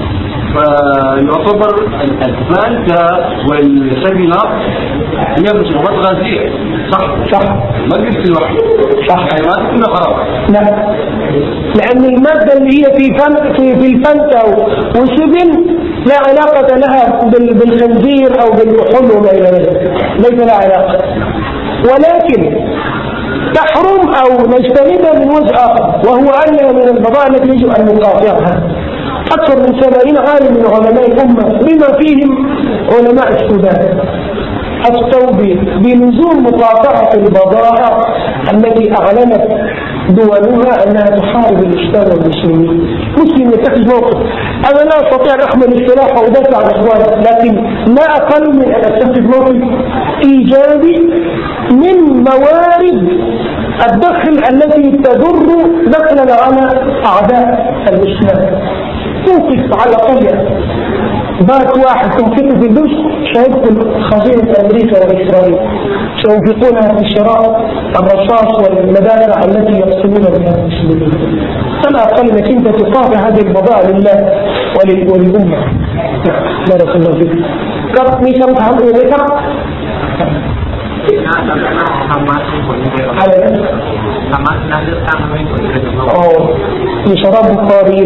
فيعتبر الفانتا والسبينار هي مشروبات غازية، صح؟ ما البيبسي لوحده صح، يعني ما تكون خراب. لا، لأن المادة اللي هي في الفانتا والسبن لا علاقة لها بالخنزير أو باللحوم وما إلى ذلك، ليس لها علاقة، ولكن تحرم أو نجتنبها من وجه آخر، وهو أنها من البضائع التي يجب أن نقاطعها. أكثر من 70 عالم من علماء الأمة بما فيهم علماء السودان أفتوا بلزوم مقاطعة البضائع التي أعلنت دولها أنها تحارب الإسلام والمسلمين. مسلم يتخذ موقف، أنا لا أستطيع أن أحمل السلاح وأدافع عن إخواني، لكن لا أقل من أن أتخذ موقف إيجابي من موارد الدخل التي تضر دخلنا على أعداء الإسلام. توقف على قرية بات واحد تنفقه في الدوش سيدخل خزينة أمريكا وإسرائيل، سينفقونها في شراء الرصاص والمدافع التي يقسمون بها المسلمين. أنا أقل أنك أنت تقاطع هذه البضائع لله وللأمة. بارك الله فيك. كم ميسان تعمل إليك؟ يشرب القارئين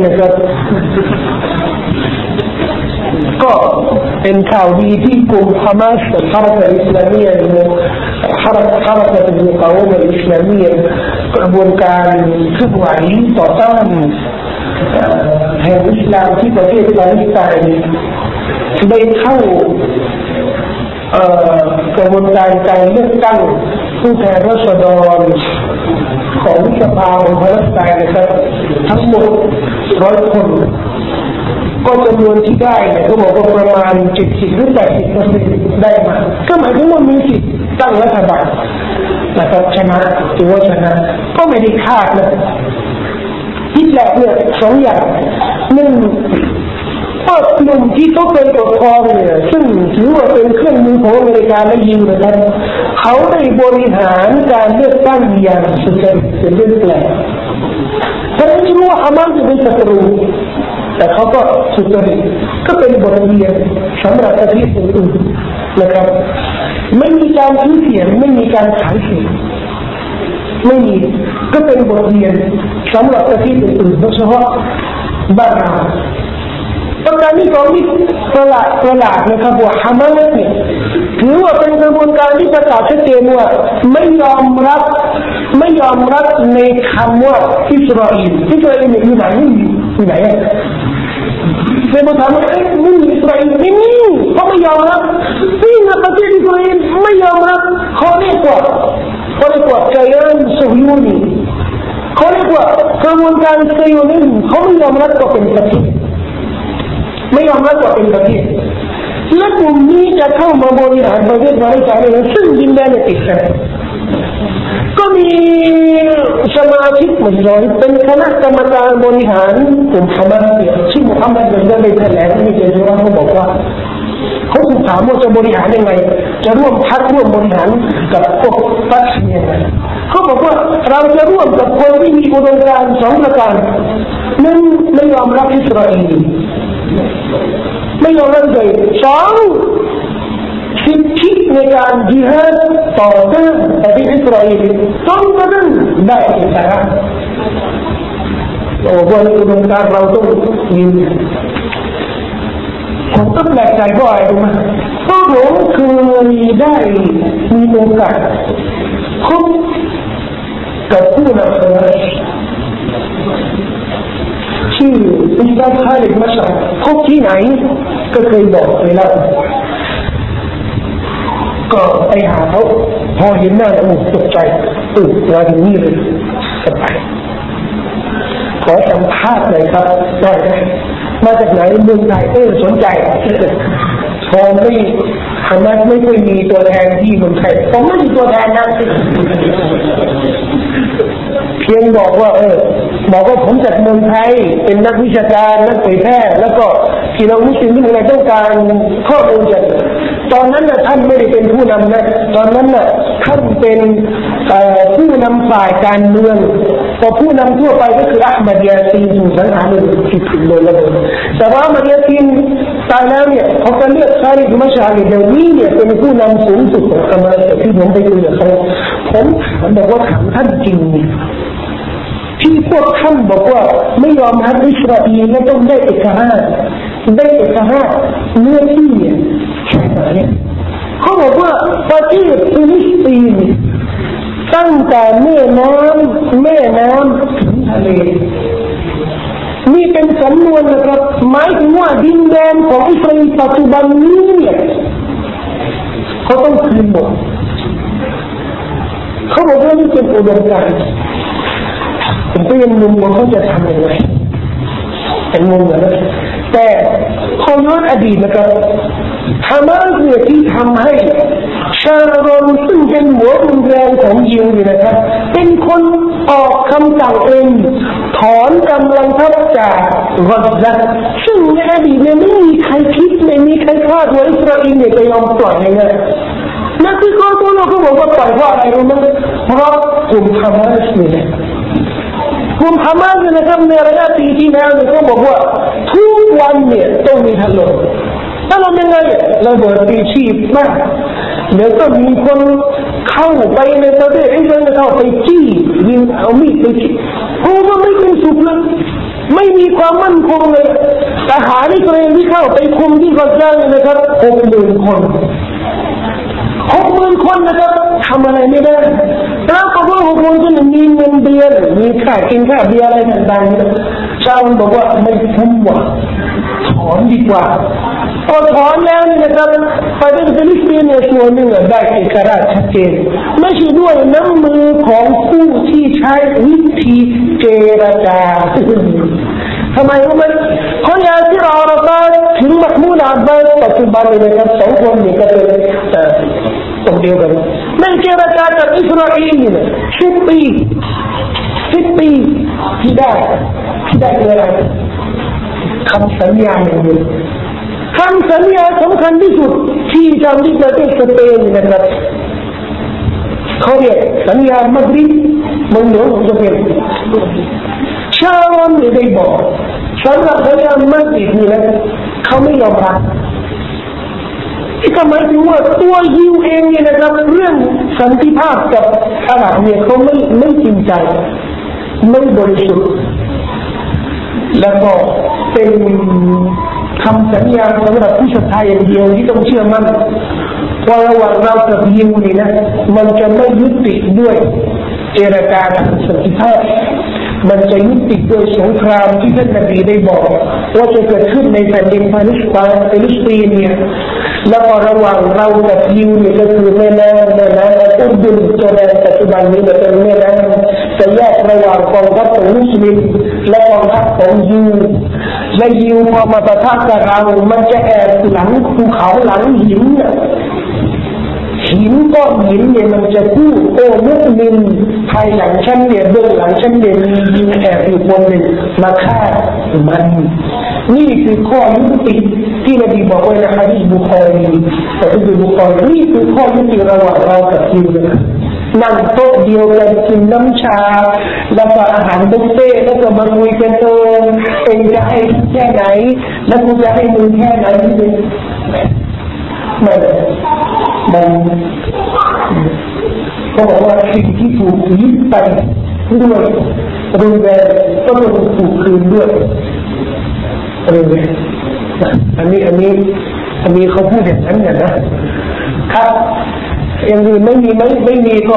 เป็นข่าวดีที่กลุ่มฮามาสกับحركة الإسلامية حركة المقاومة الإسلامية กระบวนการเคลื่อนไหวต่อต้านแห่งอิสลามที่ประเทศปาเลสไตน์ได้เข้ากระบวนการการเลือกตั้งผู้แทนราษฎรของสภาของปาเลสไตน์นะครับทั้งหมด100 คนก็จำนวนที่ได้เนี่ยก็บอกว่าประมาณ 70 หรือ 80% ได้มาก็หมายถึงว่ามีสิทธิ์ตั้งรัฐบาลนะครับชนะถือว่าชนะก็ไม่ได้คาดนะที่แหละเนี่ย2 อย่างหนึ่งก็กลุ่มที่เขาเป็นปกครองเนี่ยซึ่งถือว่าเป็นเครื่องมือของอเมริกาและยิวนะครับเขาได้บริหารการเลือกตั้งอย่างสุจริตเป็นเรื่องแปลกท่านไม่รู้ว่าฮามาสเป็นศัตรูแต่เขาก็สุจริตก็เป็นบทเรียนสำหรับประเทศอื่นๆนะครับไม่มีการซื้อเสียงไม่มีการขายเสียงไม่มีก็เป็นบทเรียนสำหรับประเทศอื่นๆโดยเฉพาะบ้านเราประการที่ 2นี่ประหลาดนะครับว่าฮามาสเนี่ยถถือว่าเป็นกระบวนการที่ประกาศชัดเจนว่าไม่ยอมรับในคำว่าอิสราเอลอยู่ไหนอยู่ไหนในบทถามว่าไม่มีอิสราเอลไม่มีเขาไม่ยอมรับที่ในประเทศอิสราเอลไม่ยอมรับเขาเรียกว่าใจรันซูยูนีเขาเรียกว่ากระบวนการไซโอนิสต์เขาไม่ยอมรับก็เป็นประเทศไม่ยอมรับก็เป็นประเทศและกลุ่มนี้จะเข้ามาบริหารประเทศไทยซึ่งดินแดนติดกันก็มีสมาชิกหมดเลยเป็นคณะกรรมการบริหารกลุ่มฮามาสเนี่ยที่มุฮัมมัดได้ไปแถลงในเจนีวาเขาบอกว่าเขาถูกถามว่าจะบริหารยังไงจะร่วมพักร่วมบริหารกับพวกปัจจัยยังไงเขาบอกว่าเราจะร่วมกับคนที่มีอุดมการณ์สองประการหนึ่งไม่ยอมรับอิสราเอลไม่ยอมรับเลยสองสิทธิในการจิฮาดต่อต้านประเทศอิสราเอลจนกระทั่งได้อิสระโอ้โหอุดมการณ์เราต้องยืนผมก็แปลกใจเพราะอะไรรู้ไหมเพราะผมคือได้มีโอกาสพบกับผู้นำชื่ออุสตาดคาลิดมัชร์พบที่ไหนก็เคยบอกเลยแล้วก็ไปหาเขาพอเห็นหน้าโอ้ตกใจมาถึงนี่เลยสบายขอสัมภาษณ์หน่อยครับได้ไหมมาจากไหนเมืองไทยสนใจพอไม่ฮามาสไม่เคยมีตัวแทนที่เมืองไทยผมไม่มีตัวแทนนะเพียงบอกว่าผมจากเมืองไทยเป็นนักวิชาการนักเผยแพร่แล้วก็ที่เรามุสลิมที่เราต้องการข้อมูลจากตอนนั้นท่านไม่ได้เป็นผู้นำนะตอนนั้นท่านเป็นผู้นำฝ่ายการเมืองพอผู้นำทั่วไปก็คืออัลมัดยาซีนถูกสังหารที่ผิดโดยระบบแต่ว่าอัลมัดยาซีนตายแล้วเนี่ยเขาก็เลือกคาลิดมัชอาลีเดี๋ยวนี้เนี่ยเป็นผู้นำสูงสุดของอามาที่ผมไปคุยกับเขาผมบอกว่าถามท่านจริงที่พวกท่านบอกว่าไม่ยอมรับอิสราเอลและต้องได้เอกราชเนื้อที่แค่ไหนเขาบอกว่าประเทศฟิลิสตินตั้งแต่แม่น้ำถึงทะเลนี่เป็นสำนวนนะครับหมายถึงว่าดินแดนของอิสราเอลปัจจุบันนี้เนี่ยเขาต้องคืนหมดเขาบอกว่านี่เป็นอุดมการณ์ผมก็ยังงงว่าเขาจะทำยังไงเป็นงงนะแต่พอย้อนอดีตนะครับฮามาสเนี่ยที่ทำให้ชาลอนซึ่งเป็นหัวรุนแรงของยิวเนี่ยนะครับเป็นคนออกคำสั่งเองถอนกำลังทัพจากกัซซาซึ่งในอดีตเนี่ยไม่มีใครคิดไม่มีใครคาดว่าอิสราเอลเนี่ยจะยอมปล่อยง่ายๆนักวิเคราะห์ตัวเราก็บอกว่าปล่อยเพราะอะไรรู้ไหมเพราะกลุ่มฮามาสเนี่ยกลุ่มฮามาสเนี่ยนะครับในระยะปีที่แล้วเนี่ยเขาบอกว่าทุกวันเนี่ยต้องมีถล่มถ้าเราไม่ไงระเบิดตีชีพมากเดี๋ยวก็มีคนเข้าไปในประเทศอิสราเอลเข้าไปจี้ยิงเอามีดไปจี้โอ้ก็ไม่เป็นสุขเลยไม่มีความมั่นคงเลยทหารอิสราเอลที่เข้าไปคุมที่กัซซานะครับ60,000 คนนะครับทำอะไรไม่ได้แล้วก็พวก60,000คนมีเงินเดือนมีค่ากินค่าเบียร์อะไรต่างๆชาวบ้านบอกว่าไม่คุ้มว่ะถอนดีกว่าพอถอนแล้วนี่นะครับประเทศฟิลิปปินส์เนี่ยส่วนหนึ่งได้เอกราชชัดเจนไม่ใช่ด้วยน้ำมือของผู้ที่ใช้วิธีเจรจาทำไมรู้ไหมเพราะยาที่เราถึงมักมูดอับบาสปัจจุบันเนี่ยนะครับสองคนนี้ก็เป็นตรงเดียวกันไม่เจรจากับอิสราเอลเนี่ย10 ปีที่ได้อะไรคำสัญญาอย่างเดียวคำสัญญาสำคัญที่สุดที่ทำที่ประเทศสเปนนะครับเขาเรียกสัญญามาดริดเมืองหลวงของสเปนชาวบ้านได้บอกสำหรับสัญญามาดริดนี่นะเขาไม่ยอมรับก็หมายถึงว่าตัวยิวเองเนี่ยนะครับเรื่องสันติภาพกับอาหรับเนี่ยเขาไม่จริงใจไม่บริสุทธิ์แล้วก็เป็นคำสัญญาสำหรับผู้ศรัทธาอย่างเดียวที่ต้องเชื่อมั่นว่าระหว่างเรากับยิวนี่นะมันจะไม่ยุติด้วยเจรจาทางสันติภาพมันจะยุติด้วยสงครามที่ท่านนบีได้บอกว่าจะเกิดขึ้นในแผ่นดินปาเลสไตน์เนี่ยแล้วก็ระหว่างเรากับยิวเนี่ยก็คือแม่น้ำอุรดุนจอร์แดนปัจจุบันนี้เป็นแม่น้ำจะแยกระหว่างกองทัพของมุสลิมและกองทัพของยิวและยิวพอมาปะทะกับเรามันจะแอบหลังภูเขาหลังหินหินก้อนหินเนี่ยมันจะพูดโอ้มุสลิมภายหลังฉันเนี่ยเบื้องหลังฉันเนี่ยมียิวแอบอยู่คนหนึ่งมาฆ่ามันนี่คือข้อยุติที่นบีบอกไว้ในฮะดีษบุคอรีแต่ที่บุคอรีนี่คือข้อยุติระหว่างเรากับยิวนะนั่งโต๊ะเดียวกันกินน้ำชาแล้วก็อาหารบุฟเฟ่ต์แล้วก็มาคุยกันเองจะให้แค่ไหนแล้วกูจะให้มึงแค่ไหนมันเขาบอกว่าสิ่งที่ถูกยึดไปด้วยรุนแรงก็ต้องถูกคืนด้วยอันนี้เขาพูดอย่างนั้นนะครับอย่างอื่นไม่มีก็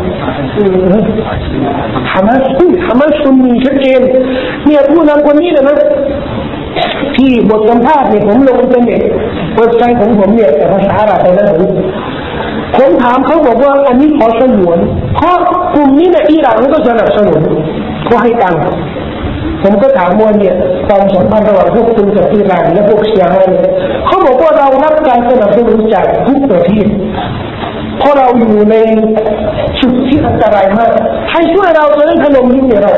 ฮามาสคุณมีชัดเจนเนี่ยผู้นำคนนี้นะที่บทสัมภาษณ์เนี่ยผมลงเป็นเนี่ยเว็บไซต์ของผมเนี่ยแต่ภาษาอาหรับนะผมถามเขาบอกว่าอันนี้ขอสงวนเพราะกลุ่มนี้เนี่ยอิหร่านก็สนับสนุนเขาให้ตังค์ผมก็ถามว่าเนี่ยความสัมพันธ์ระหว่างพวกคุณกับอิหร่านและพวกชีอะห์เนี่ยเขาบอกว่าเรารับการสนับสนุนจากทุกประเทศเพราะเราอยู่ในจุดที่อันตรายมากให้ช่วยเราจะได้ถล่มยิงเรา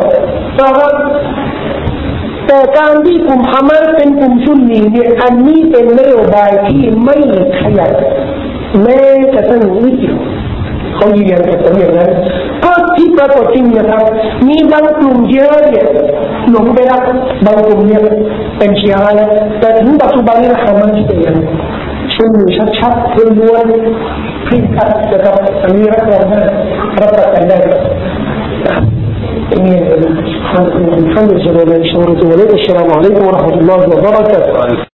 แต่การที่กลุ่มฮามาสเป็นกลุ่มซุนนีเนี่ยอันนี้เป็นนโยบายที่ไม่ขยับแม้กระทั่งนิดเดียวเขายืนยันกับผมอย่างนั้นก็ที่ปรากฏจริงนะครับมีบางกลุ่มเยอะเนี่ยหลงไปแล้วบางกลุ่มเนี่ยเป็นชีอะห์แล้วแต่ถึงปัจจุบันนี้ฮามาสเป็นซุนนีชัดๆล้วนๆพิกัดนะครับอันนี้รับรองได้รับประกันได้الحمد لله والصلاة والسلام على رسول الله السلام عليكم ورحمة الله وبركاته